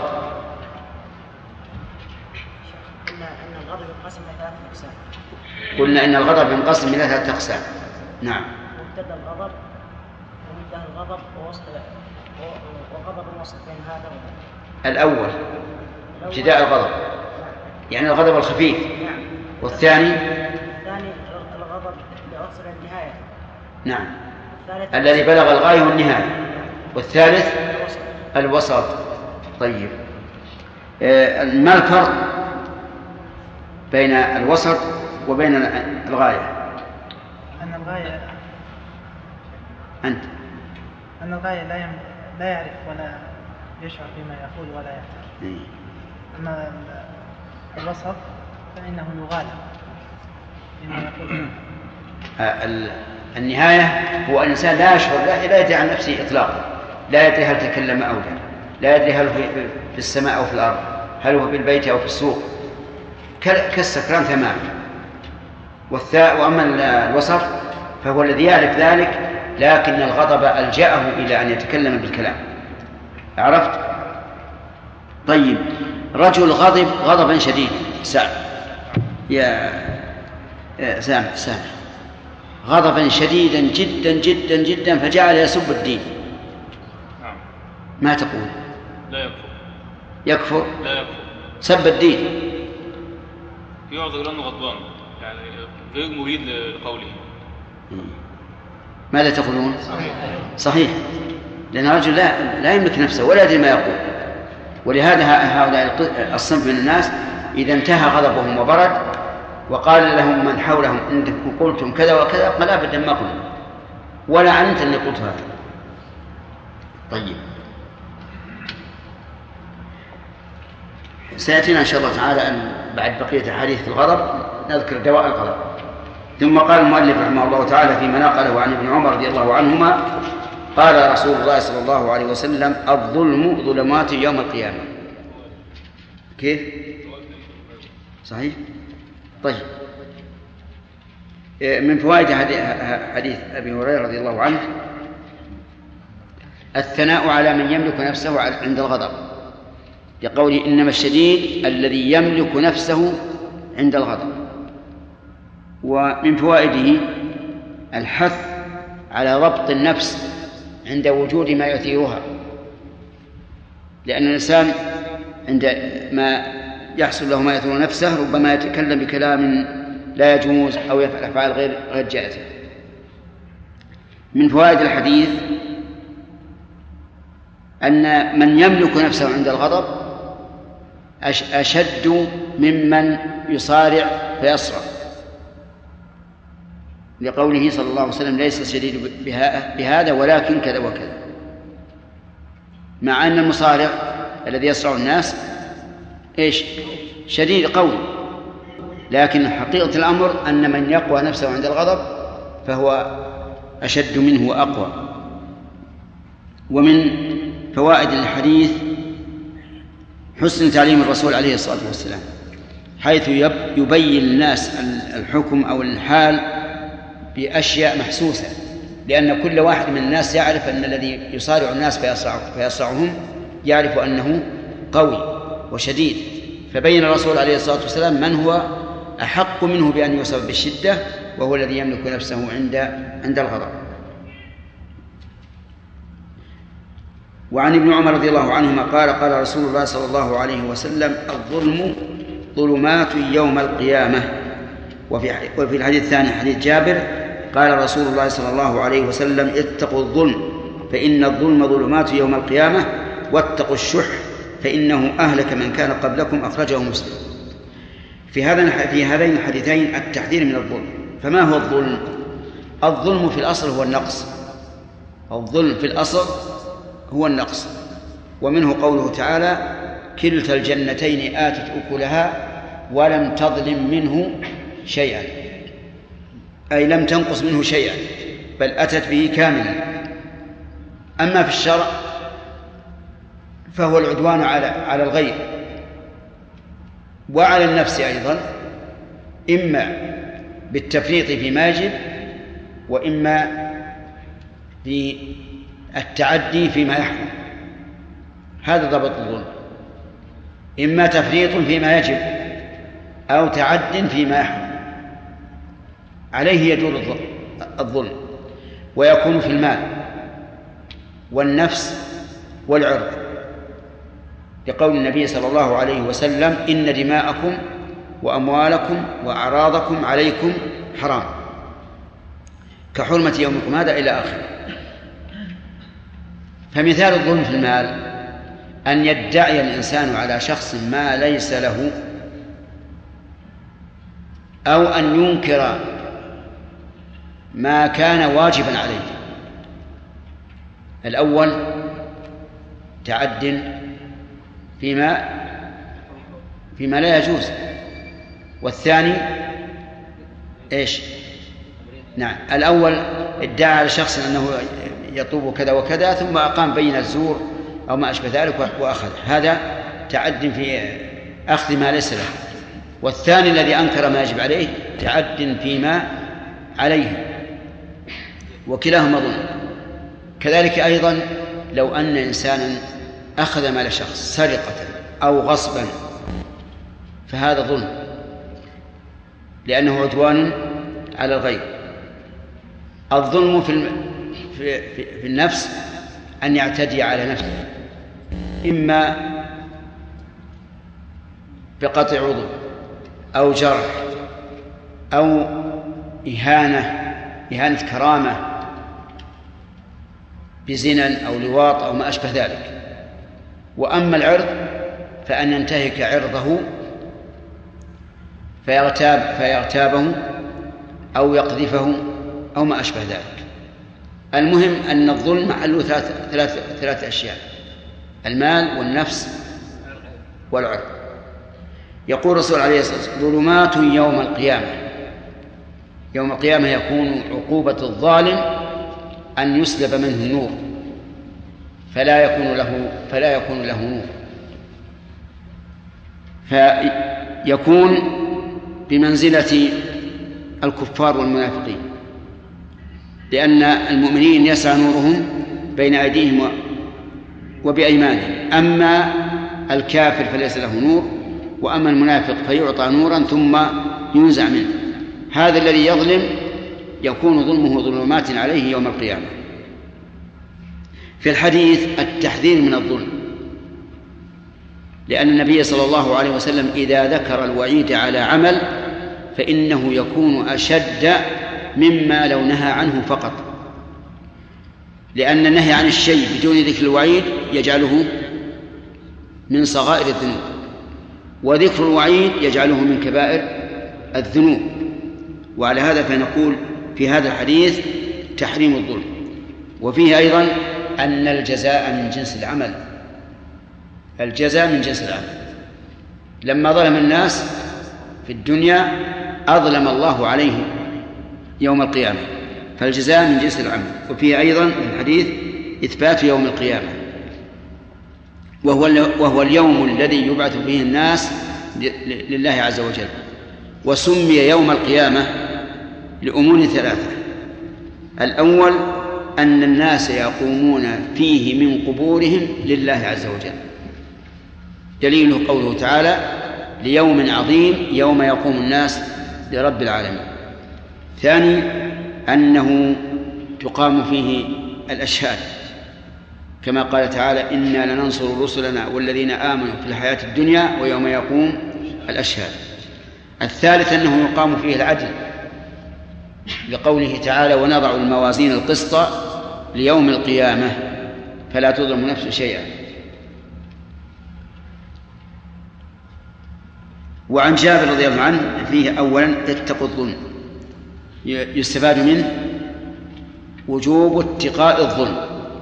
قلنا إن الغضب ينقسم إلى 3 أقسام. نعم. مبتدأ الغضب ومنتهى الغضب وغضب الوسط بين هذا وهذا. الأول ابتداء الغضب، يعني الغضب الخفيف. نعم. والثاني الغضب لأصل النهاية. نعم، الذي بلغ الغاية والنهاية. والثالث الوسط. طيب، ما الفرق بين الوسط وبين الغاية؟ أن الغاية أنت أن الغاية لا يعرف ولا يشعر بما يقول ولا يفعل. أما الوسط فإنه يغالب بما يقول. النهاية هو الإنسان لا يشعر، لا يدري عن نفسه إطلاقا، لا يدري هل تكلم أو لا، لا يدري هل في السماء أو في الأرض، هل هو في البيت أو في السوق، كالسكران تماما. وأما الوسط فهو الذي يعرف ذلك، لكن الغضب ألجأه إلى أن يتكلم بالكلام. عرفت؟ طيب، رجل غضب غضبا شديدا، سامح غضبا شديدا جدا جدا جدا، فجعل يسب الدين. ما تقول؟ لا يكفر. يكفر؟ لا يكفر. سب الدين يعذر لأنه غضبان، يعني غير مريد لقوله. ماذا تقولون؟ صحيح، لأن الرجل لا يملك نفسه ولا يدري ما يقول. ولهذا هؤلاء الصنف من الناس إذا انتهى غضبهم وبرد وقال لهم من حولهم: إنكم قلتم كذا وكذا، قال: أبدا ما قلنا، ولا أنت اللي قلت هذا. طيب، سيأتينا إن شاء الله تعالى أن بعد بقية الحديث في الغضب نذكر دواء الغضب. ثم قال المؤلف رحمه الله تعالى فيما نقله عن ابن عمر رضي الله عنهما قال رسول الله صلى الله عليه وسلم الظلم ظلمات يوم القيامة. كيف؟ صحيح؟ طيب. من فوائد حديث أبي هريرة رضي الله عنه الثناء على من يملك نفسه عند الغضب، يقول إنما الشديد الذي يملك نفسه عند الغضب. ومن فوائده الحث على ربط النفس عند وجود ما يثيرها، لأن الإنسان عندما يحصل له ما يثير نفسه ربما يتكلم بكلام لا يجوز أو يفعل أفعال غير جائزة. من فوائد الحديث أن من يملك نفسه عند الغضب أشد ممن يصارع فيصرع، لقوله صلى الله عليه وسلم ليس الشديد بهذا ولكن كذا وكذا، مع أن المصارع الذي يصرع الناس شديد قوي، لكن حقيقة الأمر أن من يقوى نفسه عند الغضب فهو أشد منه وأقوى. ومن فوائد الحديث حسن تعليم الرسول عليه الصلاة والسلام، حيث يبين الناس الحكم أو الحال بأشياء محسوسة، لأن كل واحد من الناس يعرف أن الذي يصارع الناس فيصرعهم يعرف أنه قوي وشديد، فبين الرسول عليه الصلاة والسلام من هو أحق منه بأن يوصف بالشدة، وهو الذي يملك نفسه عند الغضب. وعن ابن عمر رضي الله عنهما قال قال رسول الله صلى الله عليه وسلم الظلم ظلمات يوم القيامة. وفي الحديث الثاني حديث جابر قال رسول الله صلى الله عليه وسلم اتقوا الظلم فإن الظلم ظلمات يوم القيامة واتقوا الشح فإنه أهلك من كان قبلكم. أخرجه مسلم. في هذين الحديثين التحذير من الظلم. فما هو الظلم؟ الظلم في الأصل هو النقص. الظلم في الأصل هو النقص، ومنه قوله تعالى كلتا الجنتين آتت أكلها ولم تظلم منه شيئا، أي لم تنقص منه شيئا بل أتت به كاملا. أما في الشرع فهو العدوان على الغير وعلى النفس أيضا، إما بالتفريط فيما يجب وإما بالتعدي فيما يحرم. هذا ضبط الظلم، إما تفريط فيما يجب أو تعد فيما يحرم. عليه يجوز الظلم، ويكون في المال والنفس والعرض، لقول النبي صلى الله عليه وسلم إن دماءكم وأموالكم وأعراضكم عليكم حرام كحرمة يومكم هذا إلى آخره. فمثال الظلم في المال أن يدعي الإنسان على شخص ما ليس له، أو أن ينكر ما كان واجبا عليه. الأول تعد فيما لا يجوز، والثاني نعم، الأول ادعى على شخص أنه يطلب كذا وكذا ثم أقام بين الزور أو ما أشبه ذلك وأخذ، هذا تعد في أخذ ما ليس له. والثاني الذي أنكر ما يجب عليه تعد فيما عليه، وكلاهما ظلم. كذلك أيضا لو أن إنسانا أخذ مال شخص سرقة أو غصبا فهذا ظلم، لأنه عدوان على الغير. الظلم في النفس أن يعتدي على نفسه، إما بقطع عضو أو جرح أو إهانة كرامة بزنا أو لواط أو ما أشبه ذلك. وأما العرض فأن ينتهك عرضه فيغتابه أو يقذفه أو ما أشبه ذلك. المهم أن الظلم محله ثلاث أشياء: المال والنفس والعرض. يقول الرسول عليه الصلاة والسلام ظلمات يوم القيامة، يوم القيامة يكون عقوبة الظالم أن يسلب منه النور فلا يكون له نور، فيكون بمنزلة الكفار والمنافقين، لأن المؤمنين يسعى نورهم بين أيديهم وبأيمانهم، أما الكافر فليس له نور، وأما المنافق فيعطى نورا ثم ينزع منه. هذا الذي يظلم يكون ظلمه ظلمات عليه يوم القيامة. في الحديث التحذير من الظلم، لأن النبي صلى الله عليه وسلم إذا ذكر الوعيد على عمل فإنه يكون أشد مما لو نهى عنه فقط، لأن النهي عن الشيء بدون ذكر الوعيد يجعله من صغائر الذنوب، وذكر الوعيد يجعله من كبائر الذنوب. وعلى هذا فنقول في هذا الحديث تحريم الظلم، وفيه أيضا أن الجزاء من جنس العمل، الجزاء من جنس العمل. لما ظلم الناس في الدنيا أظلم الله عليهم يوم القيامة، فالجزاء من جنس العمل. وفيه أيضا في الحديث إثبات يوم القيامة، وهو اليوم الذي يبعث فيه الناس لله عز وجل. وسمي يوم القيامة لأمور ثلاثة: الأول أن الناس يقومون فيه من قبورهم لله عز وجل، دليله قوله تعالى: ليوم عظيم يوم يقوم الناس لرب العالمين. ثاني أنه تقام فيه الأشهاد، كما قال تعالى: إنا لننصر رسلنا والذين آمنوا في الحياة الدنيا ويوم يقوم الأشهاد. الثالث أنه يقام فيه العدل، لقوله تعالى: ونضع الموازين القسط ليوم القيامة فلا تظلم نفس شيئا. وعن جابر رضي الله عنه فيه أولا: اتقوا الظلم، يستفاد منه وجوب اتقاء الظلم،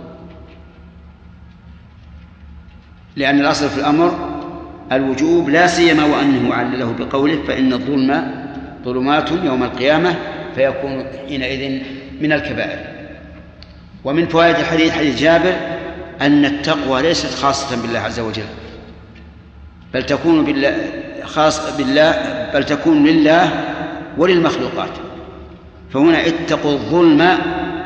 لأن الأصل في الأمر الوجوب، لا سيما وأنه علله بقوله: فإن الظلم ظلمات يوم القيامة، فيكون حينئذ من الكبائر. ومن فوائد الحديث حديث جابر أن التقوى ليست خاصة بالله عز وجل، بل تكون بل تكون لله وللمخلوقات. فهنا اتقوا الظلم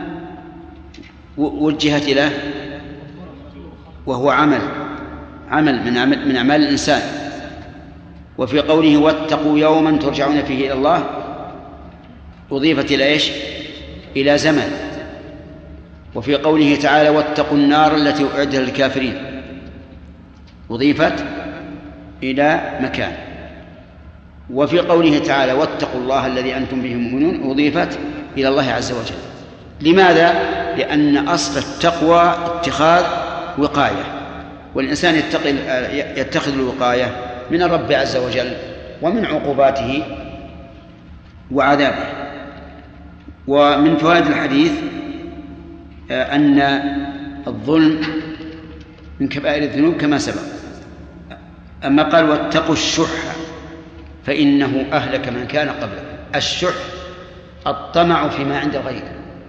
وجهت له، وهو عمل من أعمال الإنسان. وفي قوله: واتقوا يوما ترجعون فيه إلى الله، أضيفت إلى إيش؟ إلى زمن. وفي قوله تعالى: واتقوا النار التي أعدت للكافرين، أضيفت إلى مكان. وفي قوله تعالى: واتقوا الله الذي أنتم به مؤمنون، أضيفت إلى الله عز وجل. لماذا؟ لأن أصل التقوى اتخاذ وقاية، والإنسان يتخذ الوقاية من الرب عز وجل ومن عقوباته وعذابه. ومن فوائد الحديث أن الظلم من كبائر الذنوب كما سبق. أما قال: واتقوا الشح فإنه أهلك من كان قبله. الشح الطمع فيما عند غيره،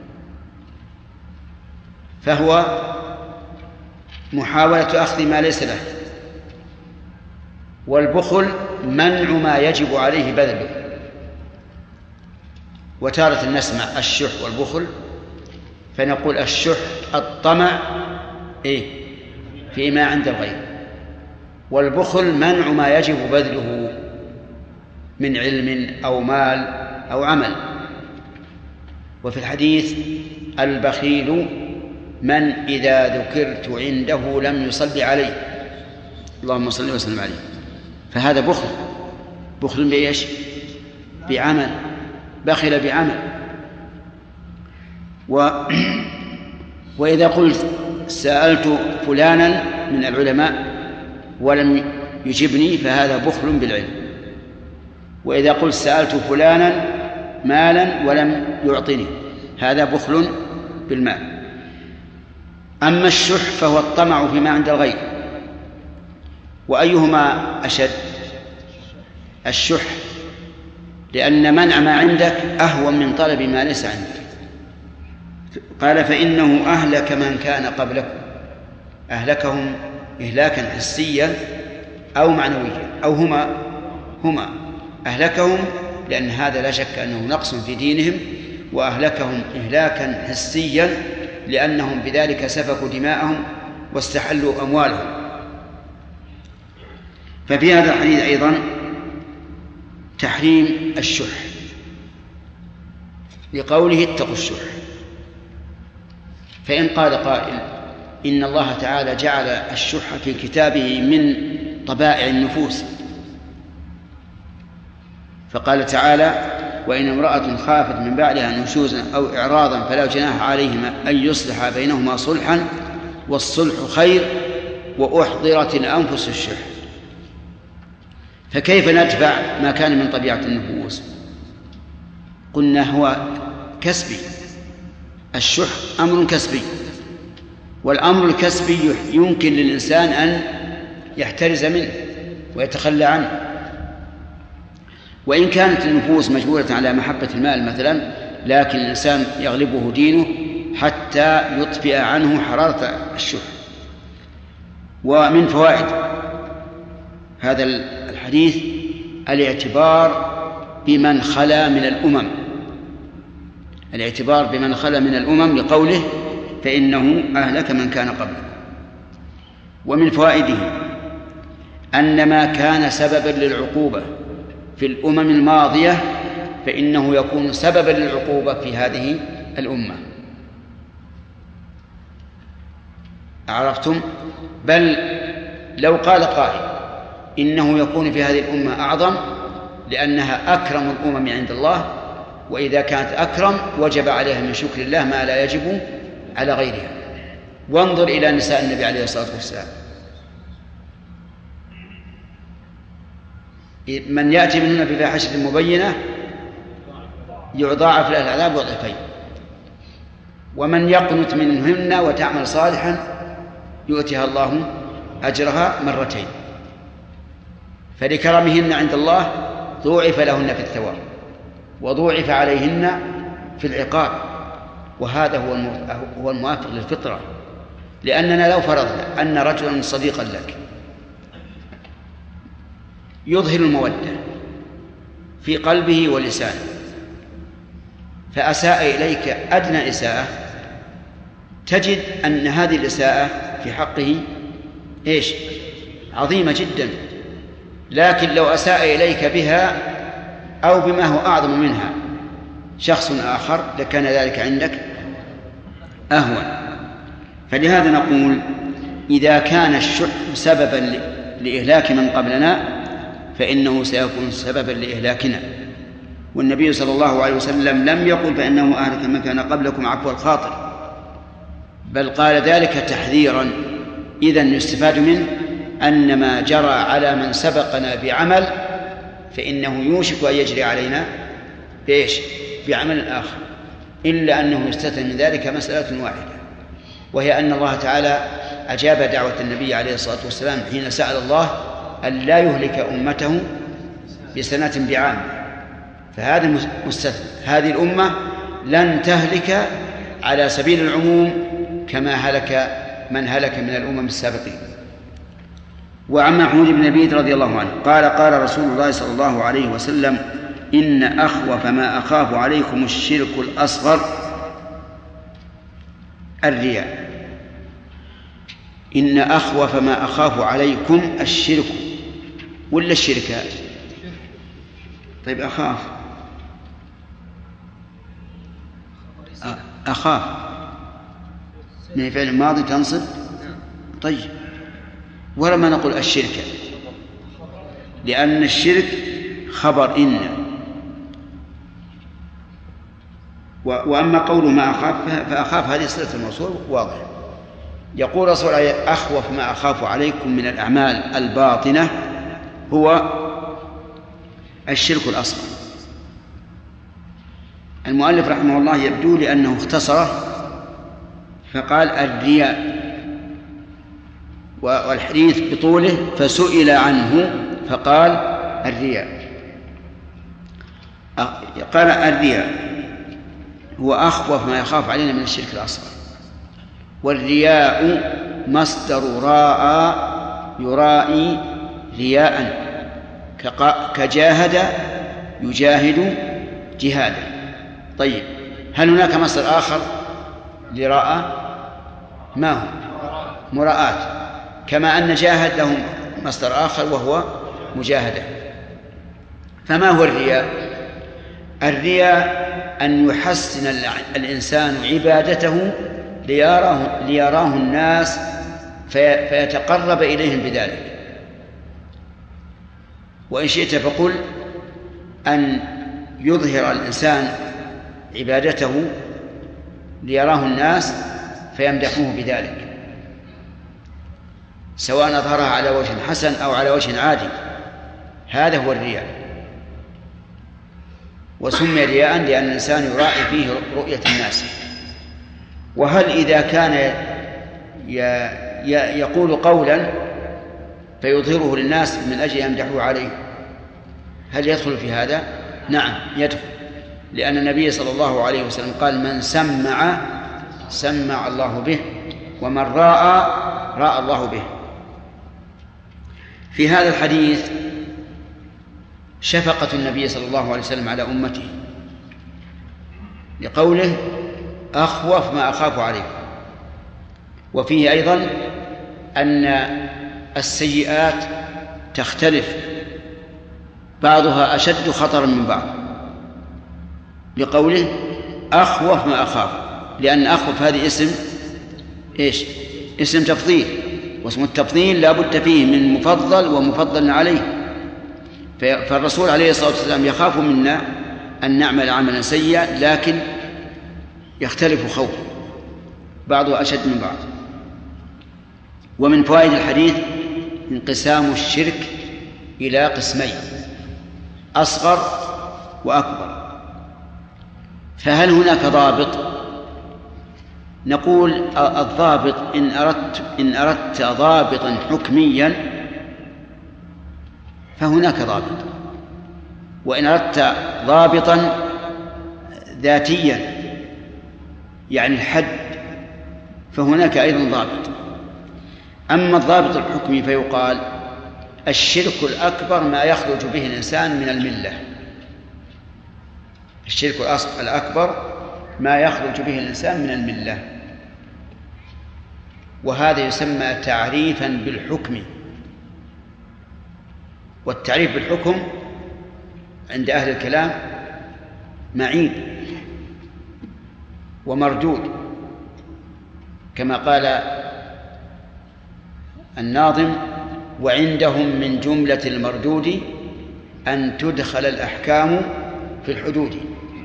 فهو محاولة أخذ ما ليس له. والبخل منع ما يجب عليه بذله. وتارة نسمع الشح والبخل فنقول: الشح الطمع فيما عند الغير، والبخل منع ما يجب بذله من علم أو مال أو عمل. وفي الحديث: البخيل من إذا ذكرت عنده لم يصلي عليه، اللهم صل وسلم عليه. فهذا بخل بإيش؟ بعمل، بخل بعمل. وإذا قلت: سألت فلانا من العلماء ولم يجبني، فهذا بخل بالعلم. وإذا قلت: سألت فلانا مالا ولم يعطني، هذا بخل بالمال. أما الشح فهو الطمع فيما عند الغير. وأيهما أشد؟ الشح لأن منع ما عندك أهون من طلب ما ليس عندك. قال فإنه أهلك من كان قبلكم، أهلكهم إهلاكا حسيا أو معنويا، أو هما أهلكهم، لأن هذا لا شك أنه نقص في دينهم، وأهلكهم إهلاكا حسيا لأنهم بذلك سفكوا دماءهم واستحلوا أموالهم. ففي هذا الحديث أيضا تحريم الشح، لقوله اتقوا الشح. فإن قال قائل إن الله تعالى جعل الشح في كتابه من طبائع النفوس، فقال تعالى وإن امرأة خافت من بعدها نشوزا أو إعراضا فلا جناح عليهما أن يصلح بينهما صلحا والصلح خير وأحضرت الأنفس الشح. فكيف ندفع ما كان من طبيعة النفوس؟ قلنا هو كسبي، الشح أمر كسبي، والأمر الكسبي يمكن للإنسان أن يحترز منه ويتخلى عنه. وإن كانت النفوس مجبولة على محبة المال مثلا، لكن الإنسان يغلبه دينه حتى يطفئ عنه حرارة الشح. ومن فوائد هذا الحديث الاعتبار بمن خلا من الأمم، الاعتبار بمن خلا من الأمم لقوله فإنه أهلك من كان قبلكم. ومن فوائده أن ما كان سببا للعقوبة في الأمم الماضية فإنه يكون سببا للعقوبة في هذه الأمة. عرفتم؟ بل لو قال قائل إنه يكون في هذه الأمة أعظم لأنها أكرم الأمم عند الله، وإذا كانت أكرم وجب عليها من شكر الله ما لا يجب على غيرها. وانظر إلى نساء النبي عليه الصلاة والسلام، من يأتي منهن بفاحشة مبينة يضاعف لها العذاب ضعفين، ومن يقنت منهن وتعمل صالحا يؤتيها الله أجرها مرتين. فلكرمهن عند الله ضوعف لهن في الثواب وضوعف عليهن في العقاب، وهذا هو الموافق للفطرة. لأننا لو فرضنا أن رجلا صديقا لك يظهر المودة في قلبه ولسانه فأساء إليك أدنى إساءة، تجد أن هذه الإساءة في حقه عظيمة جدا. لكن لو أساء إليك بها أو بما هو أعظم منها شخص آخر لكان ذلك عندك أهون. فلهذا نقول إذا كان الشح سببا لإهلاك من قبلنا فإنه سيكون سببا لإهلاكنا. والنبي صلى الله عليه وسلم لم يقل فإنه أهلك من كان قبلكم عفو الخاطر، بل قال ذلك تحذيرا. إذن يستفاد منه أن ما جرى على من سبقنا بعمل فإنه يوشك أن يجري علينا بعمل آخر، إلا أنه يستثنى من ذلك مسألة واحدة، وهي أن الله تعالى أجاب دعوة النبي عليه الصلاة والسلام حين سأل الله أن لا يهلك أمته بسنة بعام، فهذا مستثنى. هذه الأمة لن تهلك على سبيل العموم كما هلك من هلك من الأمم السابقين. وعن محمود بن لبيد رضي الله عنه قال قال رسول الله صلى الله عليه وسلم إن أخوف ما أخاف عليكم الشرك الأصغر الرياء. إن أخوف ما أخاف عليكم الشرك ولا الشركات؟ طيب أخاف من فعل الماضي تنصب. طيب ولما نقول الشركة، لأن الشرك خبر إن، وأما قول ما أخاف فأخاف هذه صلة الموصول واضح. يقول رسول الله أخوف ما أخاف عليكم من الأعمال الباطنة هو الشرك الأصغر. المؤلف رحمه الله يبدو لأنه اختصره فقال الرياء، والحديث بطوله فسئل عنه فقال الرياء. قال الرياء هو أخوف ما يخاف علينا من الشرك الأصغر. والرياء مصدر راء يرائي رياء، كجاهد يجاهد جهادا. طيب، هل هناك مصدر آخر لراء؟ ما هو؟ مراءات، كما أن جاهد له مصدر آخر وهو مجاهدة. فما هو الرياء؟ الرياء أن يحسن الإنسان عبادته ليراه الناس فيتقرب إليهم بذلك. وإن شئت فقل أن يظهر الإنسان عبادته ليراه الناس فيمدحوه بذلك، سواء أظهرها على وجه حسن أو على وجه عادي، هذا هو الرياء. وسمي رياء لأن الإنسان يراعي فيه رؤية الناس. وهل إذا كان يقول قولا فيظهره للناس من أجل يمدحوه عليه، هل يدخل في هذا؟ نعم يدخل، لأن النبي صلى الله عليه وسلم قال: من سمع الله به، ومن راى الله به. في هذا الحديث شفقة النبي صلى الله عليه وسلم على أمته، لقوله: أخوف ما أخاف عليكم. وفيه أيضا أن السيئات تختلف، بعضها أشد خطرا من بعض، لقوله: أخوف ما أخاف، لأن أخوف هذه اسم تفضيل، واسم التفضيل لا بد فيه من مفضل ومفضل عليه. فالرسول عليه الصلاة والسلام يخاف منا أن نعمل عملا سيئا، لكن يختلف خوف، بعضه أشد من بعض. ومن فوائد الحديث انقسام الشرك إلى قسمين: أصغر وأكبر. فهل هناك ضابط؟ نقول الضابط إن أردت ضابطا حكميا فهناك ضابط، وإن أردت ضابطا ذاتيا يعني الحد فهناك أيضا ضابط. أما الضابط الحكمي فيقال: الشرك الأكبر ما يخرج به الإنسان من الملة. الشرك الأكبر ما يخرج به الإنسان من الملة، وهذا يسمى تعريفا بالحكم. والتعريف بالحكم عند أهل الكلام معيب ومردود، كما قال الناظم: وعندهم من جملة المردود أن تدخل الأحكام في الحدود.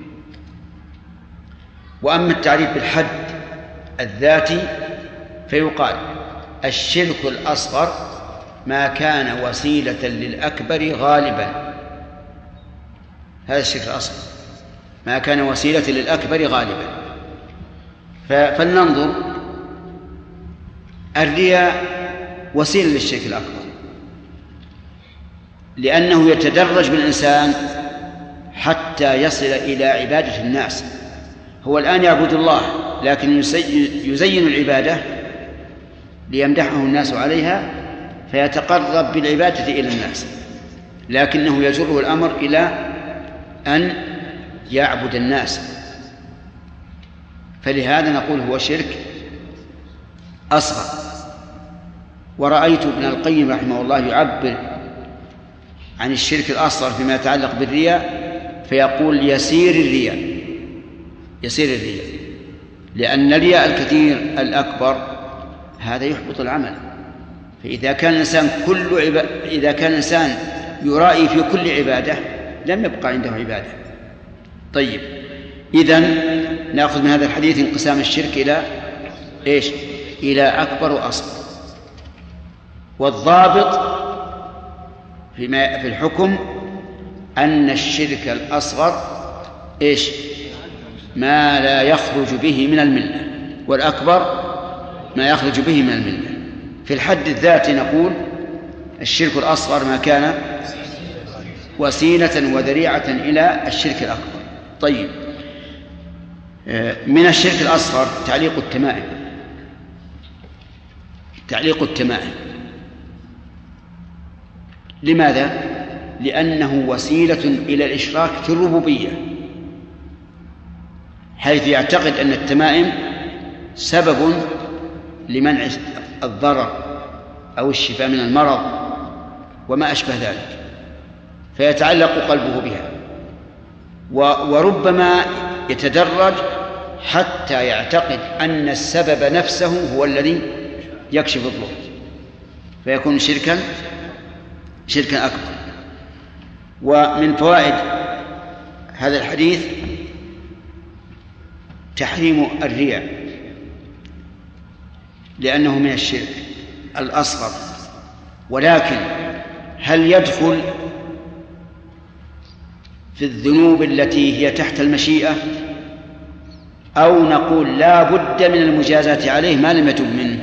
وأما التعريف بالحد الذاتي فيقال: الشرك الأصغر ما كان وسيلة للأكبر غالبا. هذا الشرك الأصغر ما كان وسيلة للأكبر غالبا. فلننظر، الرياء وسيلة للشرك الأكبر، لأنه يتدرج بالإنسان حتى يصل إلى عبادة الناس. هو الآن يعبد الله، لكن يزين العبادة ليمدحه الناس عليها فيتقرب بالعبادة إلى الناس، لكنه يجره الأمر إلى أن يعبد الناس. فلهذا نقول هو شرك أصغر. ورأيت ابن القيم رحمه الله يعبر عن الشرك الأصغر فيما يتعلق بالرياء فيقول: يسير الرياء، لأن الرياء الكثير الأكبر هذا يحبط العمل. فإذا كان الإنسان يرائي في كل عبادة لم يبقى عنده عبادة. طيب، إذن نأخذ من هذا الحديث انقسام الشرك إلى أكبر وأصغر. والضابط في الحكم أن الشرك الأصغر ما لا يخرج به من الملة، والأكبر ما يخرج به من الملة. في الحد الذاتي نقول: الشرك الأصغر ما كان وسيلة وذريعة إلى الشرك الأكبر. طيب، من الشرك الأصغر تعليق التمائم. تعليق التمائم لماذا؟ لأنه وسيلة إلى الإشراك في الربوبية، حيث يعتقد أن التمائم سبب لمنع الضرر أو الشفاء من المرض وما أشبه ذلك، فيتعلق قلبه بها، وربما يتدرج حتى يعتقد أن السبب نفسه هو الذي يكشف الضر، فيكون شركا أكبر. ومن فوائد هذا الحديث تحريم الرياء، لأنه من الشرك الأصغر. ولكن هل يدخل في الذنوب التي هي تحت المشيئة، أو نقول لا بد من المجازاة عليه ما لم يتب منه؟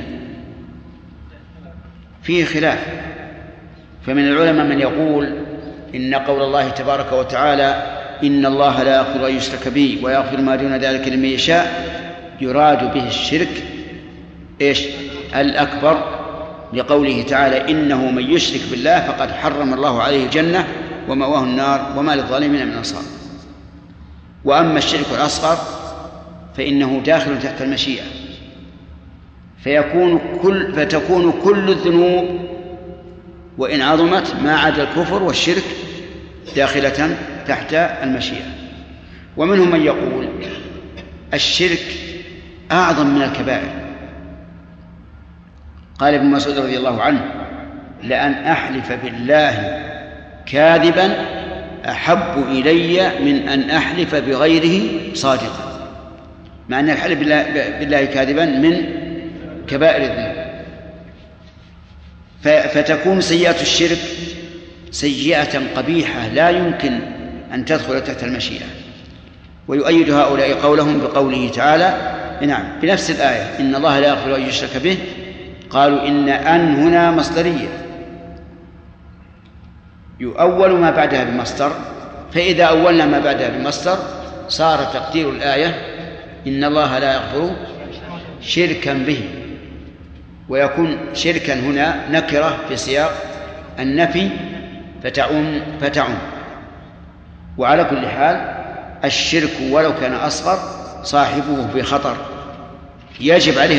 فيه خلاف. فمن العلماء من يقول إن قول الله تبارك وتعالى إن الله لا يغفر أن يشرك به ويغفر ما دون ذلك لمن يشاء يراد به الشرك الأكبر، لقوله تعالى إنه من يشرك بالله فقد حرم الله عليه الجنة ومأواه النار وما للظالمين من أنصار. وأما الشرك الأصغر فإنه داخل تحت المشيئة، فتكون كل الذنوب وإن عظمت ما عدا الكفر والشرك داخلة تحت المشيئة. ومنهم من يقول الشرك أعظم من الكبائر. قال ابن مسعود رضي الله عنه لأن أحلف بالله كاذبا أحب إلي من أن أحلف بغيره صادقا، مع أن الحلف بالله كاذبا من كبائر الذنوب. فتكون سيئة الشرك سيئة قبيحة لا يمكن أن تدخل تحت المشيئة. ويؤيد هؤلاء قولهم بقوله تعالى بنفس الآية إن الله لا يغفر أن يشرك به، قالوا إن أن هنا مصدرية يؤول ما بعدها بمصدر، فإذا أولنا ما بعدها بمصدر صار تقدير الآية إن الله لا يغفر شركا به، ويكون شركا هنا نكرة في سياق النفي فتعم. وعلى كل حال الشرك ولو كان أصغر صاحبه في خطر، يجب عليه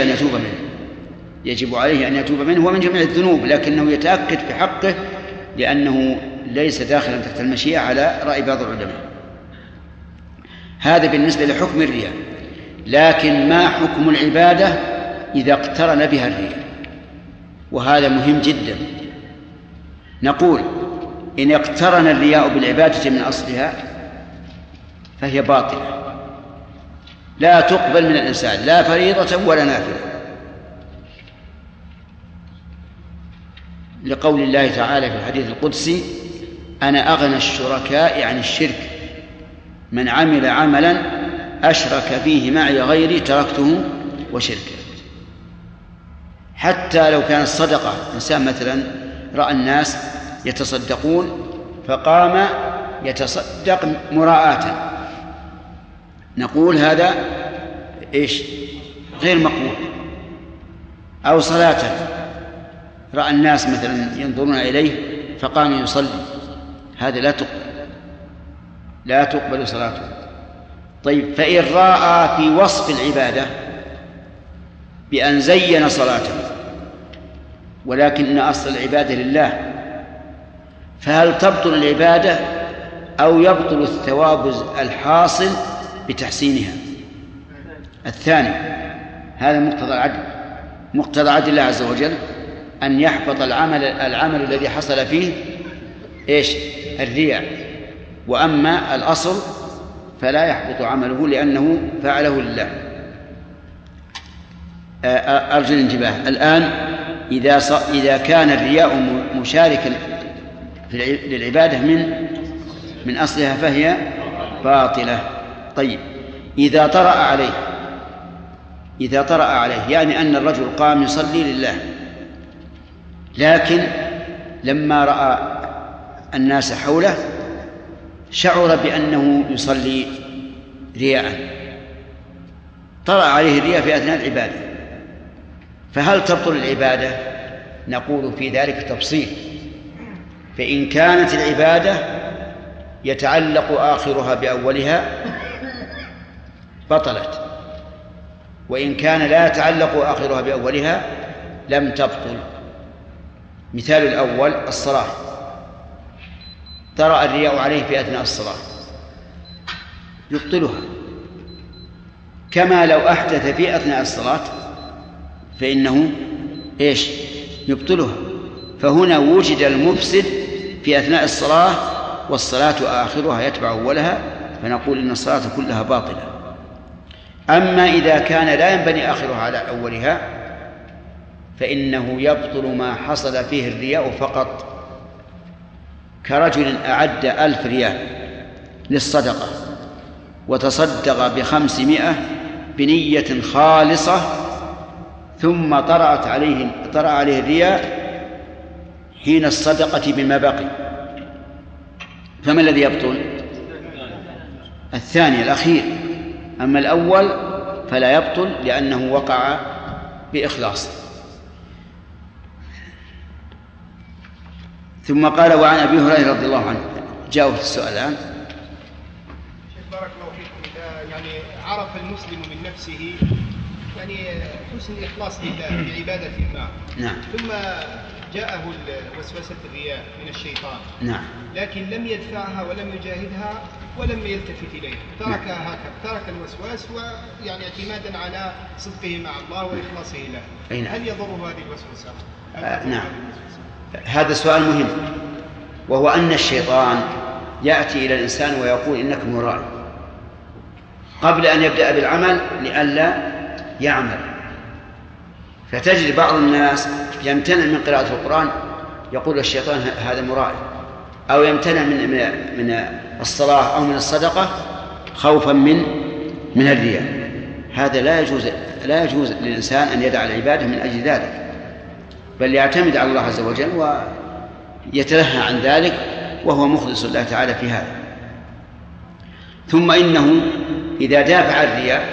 أن يتوب منه ومن جميع الذنوب، لكنه يتأكد في حقه لأنه ليس داخلا تحت المشيئة على رأي بعض العلماء. هذا بالنسبة لحكم الرياء. لكن ما حكم العبادة إذا اقترن بها الرياء؟ وهذا مهم جدا. نقول إن اقترن الرياء بالعبادة من أصلها فهي باطلة، لا تقبل من الإنسان لا فريضة ولا نافلة، لقول الله تعالى في الحديث القدسي أنا أغنى الشركاء عن الشرك، من عمل عملا أشرك فيه معي غيري تركته وشركه. حتى لو كانت الصدقة، إنسان مثلا رأى الناس يتصدقون فقام يتصدق مراءة، نقول هذا غير مقبول. أو صلاة، رأى الناس مثلا ينظرون إليه فقام يصلي، هذا لا تقبل صلاته. طيب، فإن رأى في وصف العبادة بأن زين صلاته ولكن أصل العبادة لله، فهل تبطل العبادة أو يبطل الثواب الحاصل بتحسينها؟ الثاني، هذا مقتضى عدل الله عز وجل أن يحبط العمل الذي حصل فيه الرياء. وأما الأصل فلا يحبط عمله لأنه فعله لله. أرجو الانتباه الآن. إذا كان الرياء مشاركا للعبادة من أصلها فهي باطلة. طيب، إذا طرأ عليه يعني أن الرجل قام يصلي لله، لكن لما رأى الناس حوله شعر بأنه يصلي رياء، طرأ عليه الرياء في أثناء العبادة، فهل تبطل العبادة؟ نقول في ذلك تفصيل. فإن كانت العبادة يتعلق آخرها بأولها بطلت، وإن كان لا يتعلق آخرها بأولها لم تبطل. مثال الأول الصلاة، طرأ الرياء عليه في أثناء الصلاة يبطلها، كما لو أحدث في أثناء الصلاة فإنه يبطلها. فهنا وجد المفسد في أثناء الصلاة والصلاة آخرها يتبع أولها، فنقول إن الصلاة كلها باطلة. أما إذا كان لا ينبني آخرها على أولها فإنه يبطل ما حصل فيه الرياء فقط، كرجل أعد 1000 ريال للصدقة وتصدق ب500 بنية خالصة، ثم طرأ عليه الرياء حين الصدقة بما بقي، فما الذي يبطل؟ الثاني الأخير. أما الأول فلا يبطل لأنه وقع بإخلاص. ثم قال: وعن أبي هريرة رضي الله عنه. جاءوا في السؤال الآن. بارك الله فيكم. إذا يعني عرف المسلم من نفسه يعني حسن الإخلاص لله في عبادة ما، نعم، ثم جاءه وسوسة الرياء من الشيطان، نعم، لكن لم يدفعها ولم يجاهدها ولم يلتفت إليه، تركها هكذا، ترك الوسواس ويعني اعتمادا على صدقه مع الله وإخلاصه له، نعم. هل يضره هذه الوسوسة؟ نعم، هذا سؤال مهم، وهو أن الشيطان يأتي إلى الإنسان ويقول: إنك مرائي، قبل أن يبدأ بالعمل لئلا يعمل. فتجد بعض الناس يمتنع من قراءة القرآن، يقول الشيطان هذا مرائي، أو يمتنع من الصلاة أو من الصدقة خوفا من الرياء. هذا لا يجوز للإنسان أن يدع العبادة من أجل ذلك، بل يعتمد على الله عز وجل ويتلهى عن ذلك وهو مخلص الله تعالى في هذا. ثم إنه إذا دافع الرياء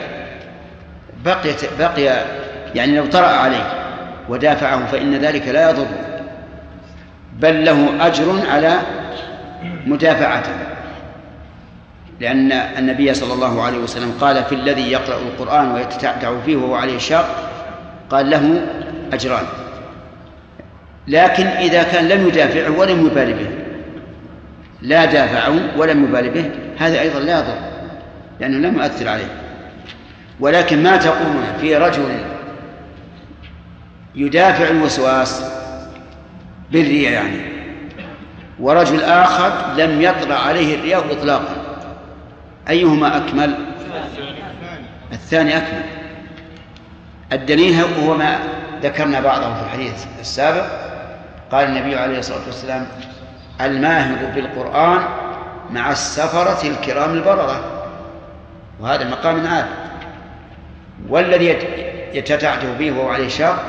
بقي يعني لو طرأ عليه ودافعه فإن ذلك لا يضر، بل له أجر على مدافعته، لأن النبي صلى الله عليه وسلم قال في الذي يقرأ القرآن ويتتعتع فيه وهو عليه شاق قال له أجران. لكن إذا كان لم يدافعه ولم يبالي به، لا دافعه ولم يبالي به، هذا أيضا لا يضر لأنه لم يؤثر عليه. ولكن ما تقولون في رجل يدافع الوسواس بالرياء يعني، ورجل آخر لم يطرأ عليه الرياء إطلاقا، أيهما أكمل؟ الثاني أكمل. الدليل هو ما ذكرنا بعضه في الحديث السابق. قال النبي عليه الصلاة والسلام: الماهر بالقرآن مع السفرة الكرام البررة، وهذا مقام عالي. والذي يتتعته به وهو عليه شاق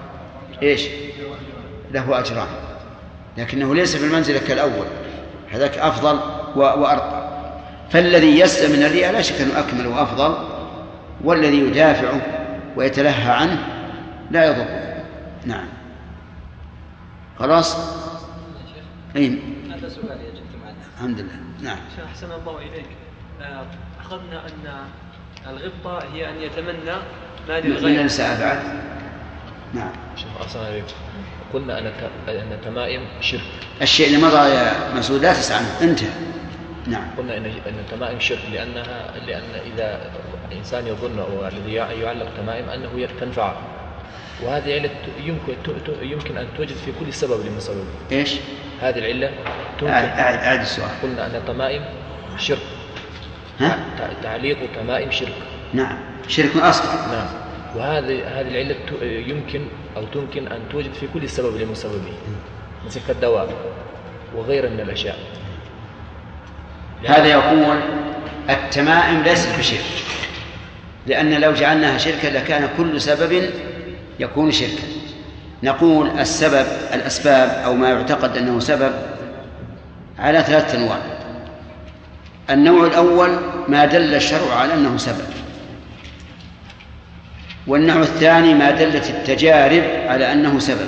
له أجران، لكنه ليس في المنزلة كالأول، هذاك أفضل وأرقى. فالذي يسلم من الرياء لا شك أنه أكمل وأفضل، والذي يدافعه ويتلهى عنه لا يضر. نعم، خلاص. هذا سؤال يا جماعة. الحمد لله. نعم. أحسن الله إليك. أخذنا أن الغبطة هي أن يتمنى ما للغير. من نساء بعد. نعم. شيخ أحسن عليكم. قلنا أن التمائم شرك. الشيء اللي مضى يا مسعود لا تسأل عنه، انتهى. نعم. قلنا أن التمائم شرك لأن إذا إنسان يظن أو الذي يعلق تمائم أنه تنفعه، وهذه علة يمكن أن توجد في كل سبب لمسبب. إيش؟ هذه العلة أعد السؤال. قلنا أن التمائم شرك. تعليق تمائم شرك. نعم، شرك أصغر. نعم. وهذه العلة تمكن أن توجد في كل سبب لمسببه، مثل كالدواء وغيره من الأشياء. هذا يقول التمائم ليست بشرك، لأن لو جعلناها شركا لكان كل سبب يكون شركا. نقول الأسباب أو ما يعتقد أنه سبب على 3 أنواع. النوع الأول ما دل الشرع على أنه سبب، والنوع الثاني ما دلت التجارب على أنه سبب،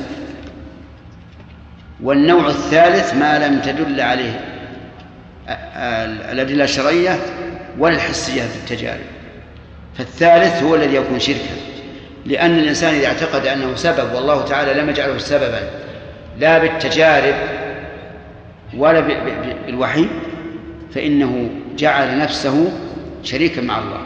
والنوع الثالث ما لم تدل عليه الأدلة الشرعية ولا الحسية في التجارب. فالثالث هو الذي يكون شركا، لأن الإنسان إذا اعتقد أنه سبب والله تعالى لم يجعله سببا لا بالتجارب ولا بالوحي فإنه جعل نفسه شريكا مع الله.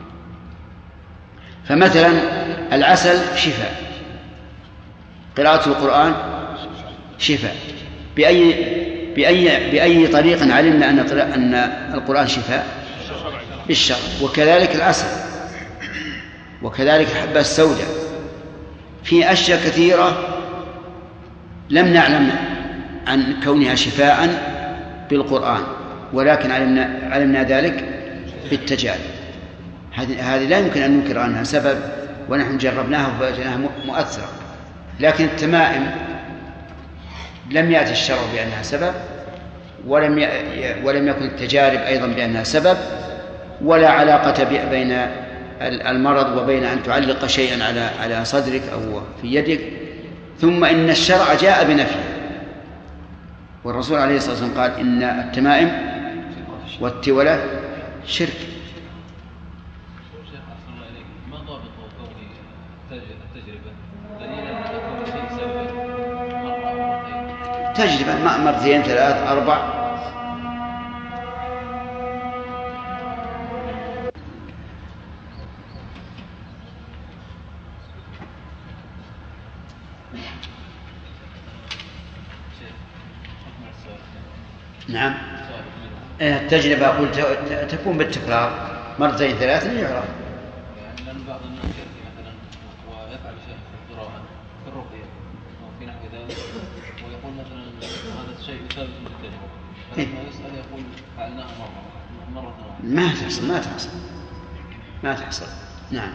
فمثلا العسل شفاء، قراءة القرآن شفاء، بأي طريق علمنا أن القرآن شفاء؟ بالشرع. وكذلك العسل، وكذلك الحبة السوداء. في أشياء كثيرة لم نعلم عن كونها شفاء بالقرآن، ولكن علمنا ذلك بالتجارب. هذه لا يمكن أن ننكر أنها سبب، ونحن جربناها ووجدناها مؤثرة. لكن التمائم لم يأتي الشرع بأنها سبب، ولم يكن التجارب أيضا بأنها سبب، ولا علاقة بين المرض وبين أن تعلق شيئا على صدرك أو في يدك. ثم إن الشرع جاء بنفيه، والرسول عليه الصلاة والسلام قال إن التمائم والتولة شرك. ما ضابط كون التجربة دليلا على كون شيء سببا مرة تجربة مرتين 3 4. نعم، التجربة أقول تكون بالتكرار مرتين 3 يعرف. لأن بعض الناس يأتي مثلا ويفعل شيء في القراءة في الرقية أو في نحو ذلك، ويقول مثلا هذا الشيء ثابت بالتجربة، فلما يسأل يقول فعلناها مرة واحدة. ما تحصل. نعم.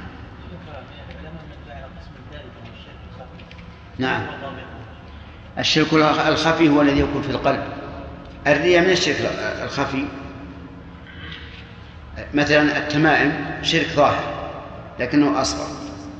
نعم، الشرك الخفي هو الذي يكون في القلب. الرياء من الشرك الخفي. مثلا التمائم شرك ظاهر لكنه أصغر.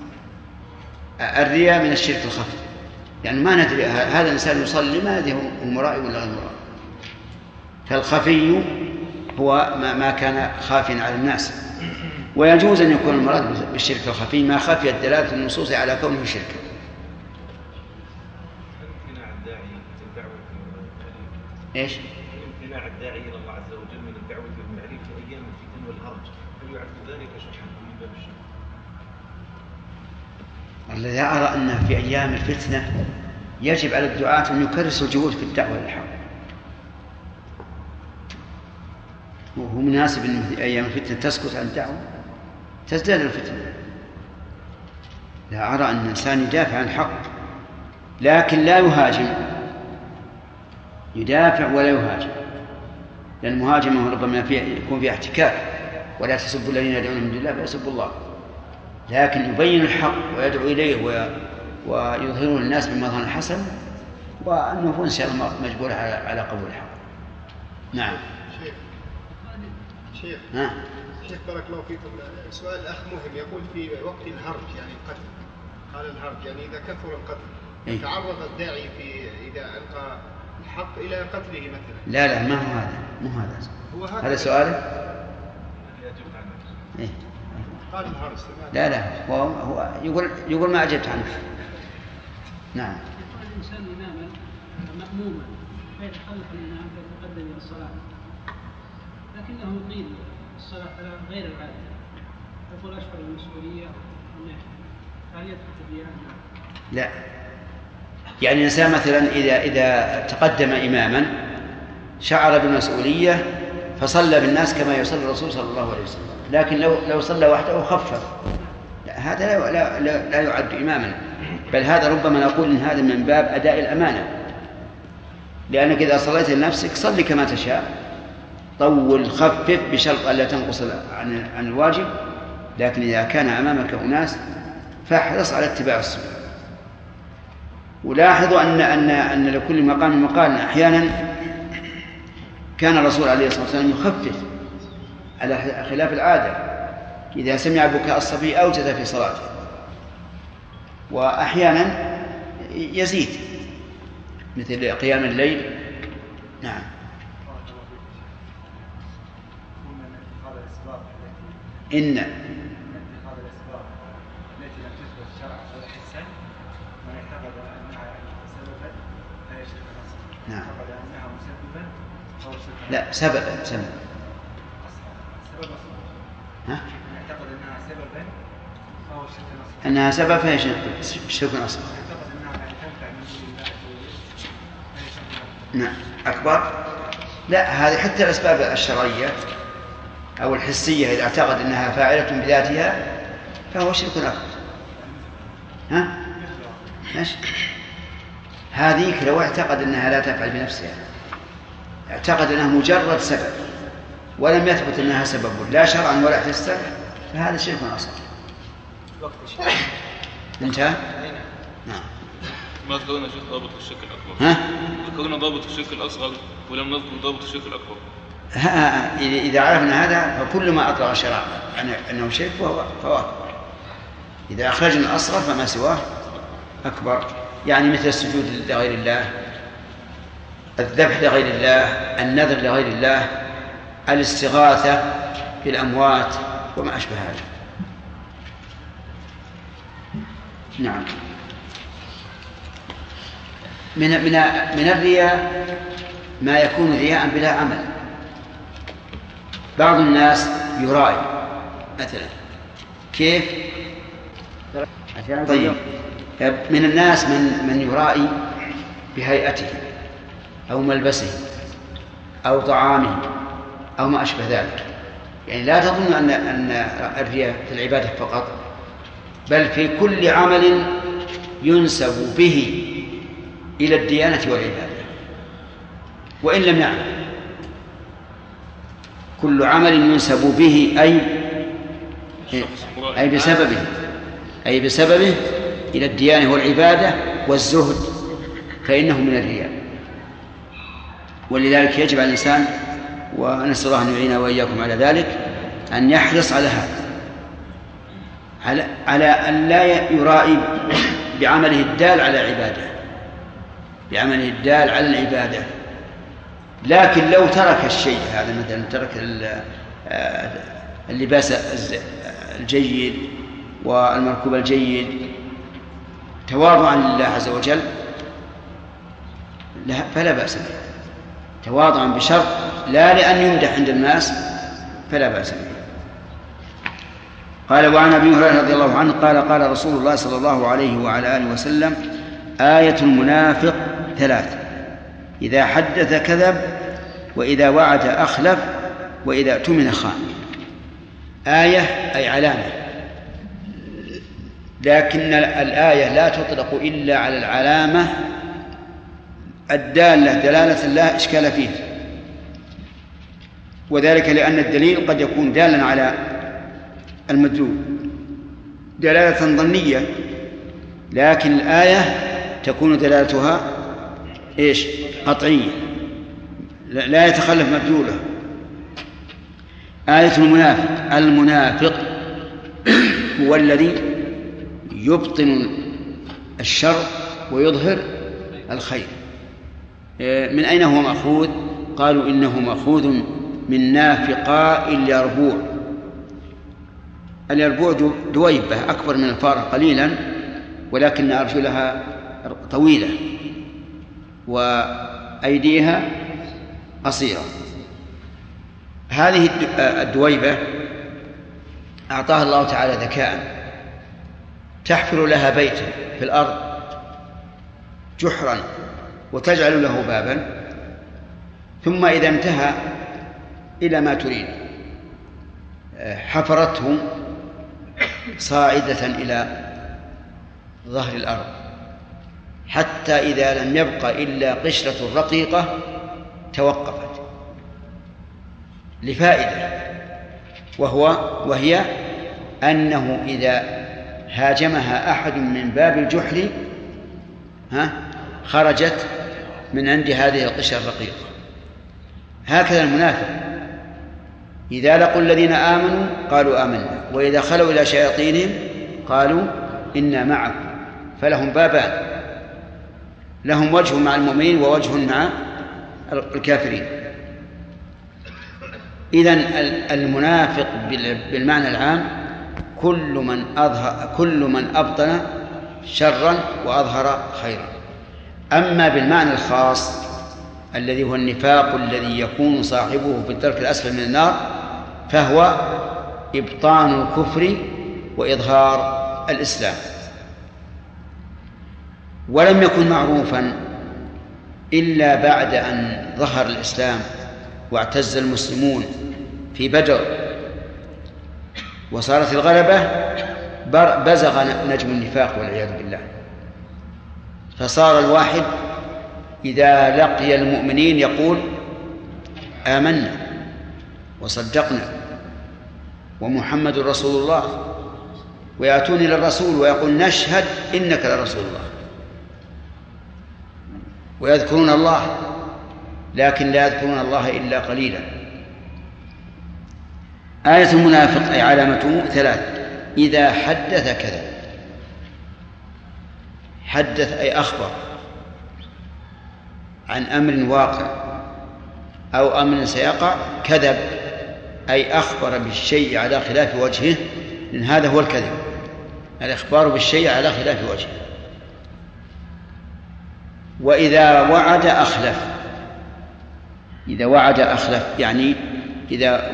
الرياء من الشرك الخفي، يعني ما ندري هذا الإنسان يصلي ما ندري هو مرائي ولا غير مرائي. فالخفي هو ما كان خافيا على الناس. ويجوز أن يكون المراد بالشرك الخفي ما خفيت دلالة النصوص على كونه شركا. ايش؟ امتناع الداعي الى الله عز وجل من الدعوه بالمعروف في ايام الفتن والهرج، هل يعد ذلك شركا من باب الشرك؟ الذي أرى أن في أيام الفتنة يجب على الدعاة أن يكرسوا الجهود في الدعوة للحق، وهو مناسب أن في أيام الفتنة تسكت عن الدعوة تزداد الفتنة. لا أرى أن الإنسان يدافع عن الحق لكن لا يهاجم، يدافع ولا يهاجم، لأن المهاجمة ربما يكون فيها احتكاك. ولا تسبوا الذين يدعون من دون الله فيسبوا الله، لكن يبين الحق ويدعو إليه ويظهره للناس بمظهر حسن، والنفوس إن شاء الله مجبورة على قبول الحق. نعم. شيخ بارك الله فيكم، سؤال الأخ مهم. يقول في وقت الهرج يعني القتل، قال الهرج يعني إذا كثر القتل تعرض الداعي إذا ألقى الحق إلى قتله مثلا. لا ما هو هذا سؤاله. إيه؟ قال الهرج. لا هو يقول ما أجبت عنه. نعم. يقول الإنسان إماما مأموما فيتخلف الإمام فيتقدم إلى الصلاة، لكنه يقيم الصلاة على غير العادة، يقول أشعر بالمسؤولية هل يدخل في الديانة؟ لا، يعني الإنسان مثلا إذا تقدم إماما شعر بالمسؤولية فصلى بالناس كما يصلي الرسول صلى الله عليه وسلم، لكن لو صلى وحده خفف، هذا لا يعد إماما، بل هذا ربما نقول إن هذا من باب أداء الأمانة، لأنك إذا صليت لنفسك صلي كما تشاء، طول خفف بشرط ألا تنقص عن الواجب، لكن إذا كان أمامك أناس فاحرص على اتباع السنة. ولاحظوا أن لكل مقام مقال. أحيانا كان الرسول عليه الصلاة والسلام يخفف على خلاف العادة. إذا سمع بكاء الصبي أوجد في صلاته، وأحيانا يزيد مثل قيام الليل. نعم. إن اتخاذ الأسباب التي لم تثبت شرعا ولا حسا من اعتقد أنها سببا لا يشرك نفسه. نعم. اعتقد أنها مسببا أو شركا. لا، سببا. سبب أصلا. ها؟ من اعتقد أنها سببا أو شرك نفسه. أنها سبب فهي شرك أصغر. اعتقد أنها لا تنفع من دون الله عز وجل فهي شرك أكبر. نعم. أكبر. لا، هذه حتى الأسباب الشرعية أو الحسية إذا اعتقد أنها فاعلة بذاتها فهو شرك أكبر. ها؟ ماشي. هذيك لو اعتقد أنها لا تفعل بنفسها، اعتقد أنها مجرد سبب ولم يثبت أنها سبب لا شرعا ولا حسا، فهذا شرك أصغر. انتهى؟ نعم. ما ذكرنا شيخ ضابط الشرك الأكبر. ها؟ ذكرنا ضابط الشرك الأصغر ولم نذكر ضابط الشرك الأكبر. إذا عرفنا هذا فكل ما أطلق الشرع أنه شرك فهو أكبر. إذا أخرجنا الأصغر فما سواه أكبر، يعني مثل السجود لغير الله، الذبح لغير الله، النذر لغير الله، الاستغاثة بالأموات وما أشبه هذا. نعم. من الرياء ما يكون رياء بلا عمل. بعض الناس يرائي مثلا. كيف؟ طيب، من الناس من يرائي بهيئته أو ملبسه أو طعامه أو ما أشبه ذلك. يعني لا تظن أن الرياء في العبادة فقط، بل في كل عمل ينسب به إلى الديانة والعبادة وإن لم يعمل. كل عمل ينسب به أي بسببه إلى الديانة والعبادة والزهد فإنه من الرياء. ولذلك يجب على الإنسان، ونسأل الله أن يعيننا وإياكم على ذلك، أن يحرص على هذا، على أن لا يرائي بعمله الدال على عبادة، بعمله الدال على العبادة. لكن لو ترك الشيء هذا، مثلا ترك اللباس الجيد والمركوب الجيد تواضعا لله عز وجل فلا بأس به، تواضعا بشرط لا لأن يمدح عند الناس، فلا بأس به. قال: وعن أبي هريرة رضي الله عنه قال: قال رسول الله صلى الله عليه وعلى آله وسلم: آية المنافق 3: إذا حدث كذب، وإذا وعد أخلف، وإذا اؤتمن خان. آية أي علامة، لكن الآية لا تطلق إلا على العلامة الدالة دلالة لا إشكال فيه، وذلك لأن الدليل قد يكون دالا على المدلول دلالة ظنية، لكن الآية تكون دلالتها قطعية، لا يتخلف مدلوله. آية المنافق هو الذي يبطن الشر ويظهر الخير. من أين هو مأخوذ؟ قالوا إنه مأخوذ من نافقاء اليربوع. اليربوع دويبة أكبر من الفار قليلا، ولكن أرجلها طويلة وأيديها قصيرة. هذه الدويبة أعطاها الله تعالى ذكاء، تحفر لها بيتا في الأرض جحرا وتجعل له بابا، ثم إذا انتهى إلى ما تريد حفرته صاعدة إلى ظهر الأرض، حتى إذا لم يبق إلا قشرة رقيقة توقفت لفائدة، وهي أنه إذا هاجمها أحد من باب الجحر خرجت من عند هذه القشرة الرقيقة. هكذا المنافق إذا لقوا الذين آمنوا قالوا آمنا، وإذا خلوا إلى شياطينهم قالوا إنا معكم. فلهم بابان، لهم وجه مع المؤمنين ووجه مع الكافرين. إذن المنافق بالمعنى العام كل من أبطن شرا وأظهر خيرا. أما بالمعنى الخاص الذي هو النفاق الذي يكون صاحبه في الدرك الأسفل من النار، فهو إبطان الكفر وإظهار الإسلام. ولم يكن معروفا إلا بعد أن ظهر الإسلام واعتز المسلمون في بدر وصارت الغلبة، بزغ نجم النفاق والعياذ بالله. فصار الواحد إذا لقي المؤمنين يقول آمنا وصدقنا ومحمد رسول الله، ويأتون إلى الرسول ويقول نشهد إنك لرسول الله، ويذكرون الله، لكن لا يذكرون الله إلا قليلا. آية المنافق أي علامته 3: إذا حدث كذب. حدث أي أخبر عن أمر واقع أو أمر سيقع. كذب أي أخبر بالشيء على خلاف وجهه، لأن هذا هو الكذب، الإخبار بالشيء على خلاف وجهه. وإذا وعد أخلف. إذا وعد أخلف يعني إذا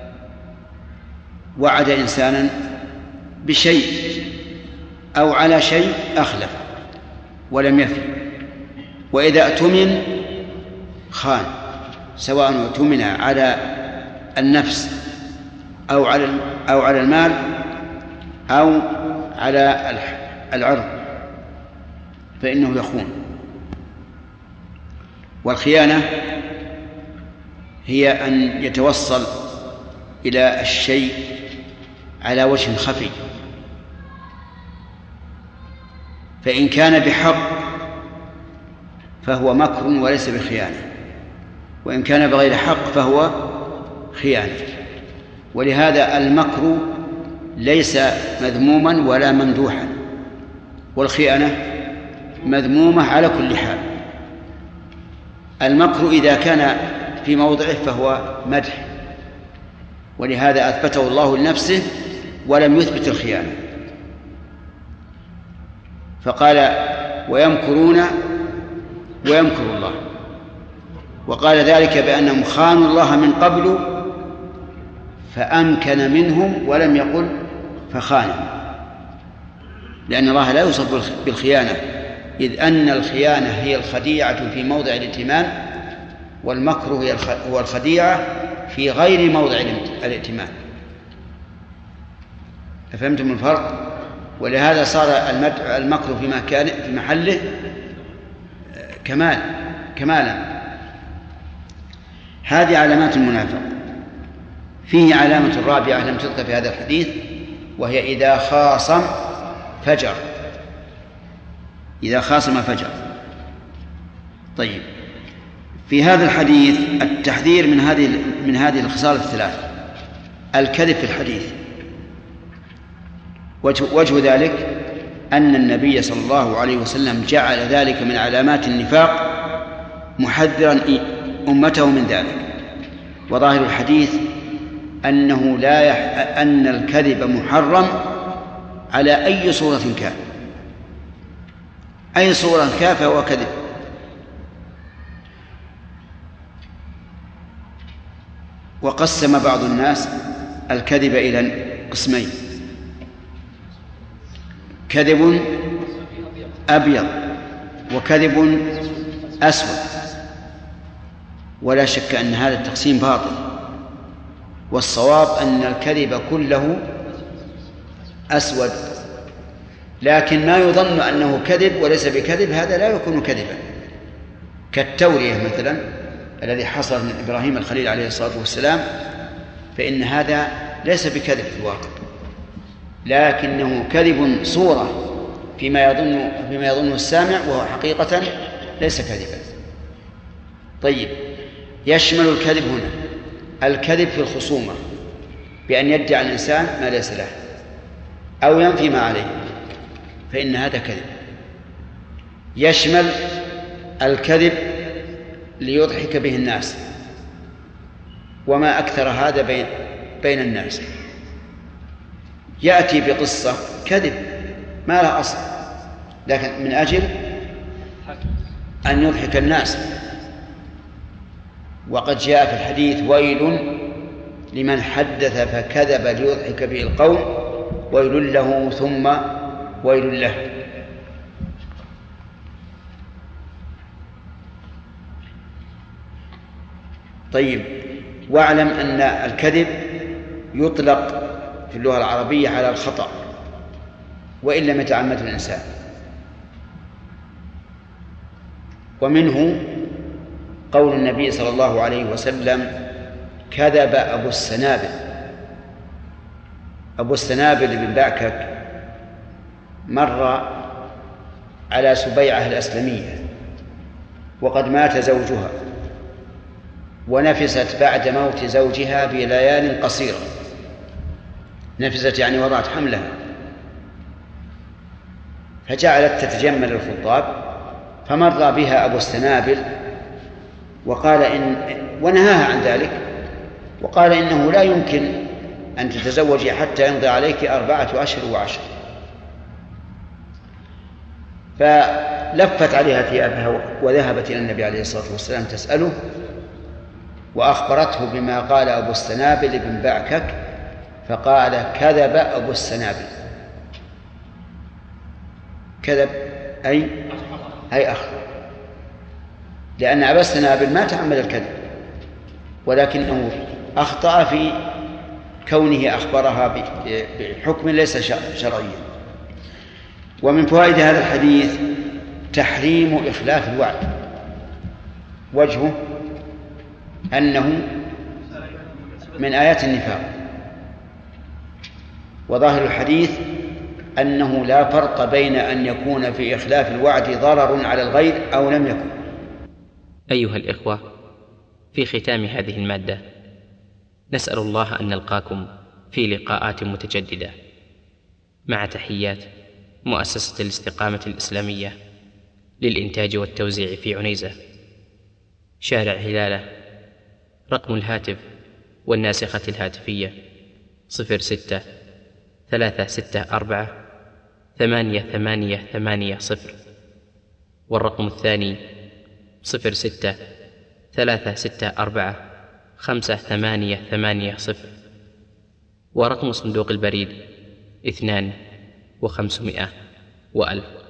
وعد إنسانا بشيء أو على شيء أخلف ولم يفي. وإذا اؤتمن خان، سواء اؤتمن على النفس أو على المال أو على العرض فإنه يخون. والخيانة هي أن يتوصل إلى الشيء على وجه خفي، فإن كان بحق فهو مكر وليس بخيانة، وإن كان بغير حق فهو خيانة. ولهذا المكر ليس مذموما ولا ممدوحا، والخيانة مذمومة على كل حال. المكر إذا كان في موضعه فهو مدح، ولهذا أثبته الله لنفسه ولم يثبت الخيانة، فقال ويمكرون ويمكر الله، وقال ذلك بأنهم خانوا الله من قبل فأمكن منهم، ولم يقل فخانهم، لأن الله لا يوصف بالخيانة، إذ أن الخيانة هي الخديعة في موضع الائتمان، والمكر هو الخديعة في غير موضع الائتمان. أفهمتم الفرق؟ ولهذا صار المكر في محله كمالا. هذه علامات المنافق. فيه علامة رابعة لم تذكر في هذا الحديث، وهي إذا خاصم فجر. إذا خاصم فجر. طيب، في هذا الحديث التحذير من هذه الخصال الثلاث: الكذب في الحديث. وجه ذلك أن النبي صلى الله عليه وسلم جعل ذلك من علامات النفاق محذرا أمته من ذلك. وظاهر الحديث أن الكذب محرم على أي صورة كان، أي صورة كان فهو كذب. وقسم بعض الناس الكذب إلى قسمين: كذب أبيض وكذب أسود. ولا شك أن هذا التقسيم باطل، والصواب أن الكذب كله أسود، لكن ما يظن أنه كذب وليس بكذب هذا لا يكون كذبا، كالتورية مثلا الذي حصل من إبراهيم الخليل عليه الصلاة والسلام، فإن هذا ليس بكذب في الواقع، لكنه كذب صورة فيما يظنه السامع، وهو حقيقة ليس كذبا. طيب، يشمل الكذب هنا الكذب في الخصومة بأن يدعي الإنسان ما ليس له أو ينفي ما عليه، فإن هذا كذب. يشمل الكذب ليضحك به الناس، وما أكثر هذا بين الناس. يأتي بقصة كذب ما لها أصل، لكن من أجل أن يضحك الناس. وقد جاء في الحديث: ويل لمن حدث فكذب ليضحك به القوم، ويل له ثم ويل له. طيب، واعلم أن الكذب يطلق في اللغة العربية على الخطأ وإن لم يتعمد الإنسان. ومنه قول النبي صلى الله عليه وسلم: كذب أبو السنابل. أبو السنابل بن بعكك مر على سبيعة الأسلمية وقد مات زوجها، ونفست بعد موت زوجها بليال قصيرة. نفست يعني وضعت حملها، فجعلت تتجمل الخطاب، فمر بها أبو السنابل وقال ونهاها عن ذلك، وقال: إنه لا يمكن أن تتزوجي حتى يمضي عليك 4 أشهر و10. فلفت عليها ثيابها وذهبت إلى النبي عليه الصلاة والسلام تسأله، وأخبرته بما قال أبو السنابل بن بعكك، فقال: كذب أبو السنابل. كذب أي أخطأ، لأن أبا السنابل ما تعمد الكذب، ولكنه أخطأ في كونه أخبرها بحكم ليس شرعيا. ومن فوائد هذا الحديث تحريم إخلاف الوعد. وجهه أنه من آيات النفاق، وظاهر الحديث أنه لا فرق بين أن يكون في إخلاف الوعد ضرر على الغير أو لم يكن. أيها الإخوة، في ختام هذه المادة نسأل الله أن نلقاكم في لقاءات متجددة، مع تحيات مؤسسة الاستقامة الإسلامية للإنتاج والتوزيع في عنيزة، شارع هلالة. رقم الهاتف والناسخة الهاتفية 06-364-8880، والرقم الثاني 06-364-5880، ورقم صندوق البريد 2500 و1000.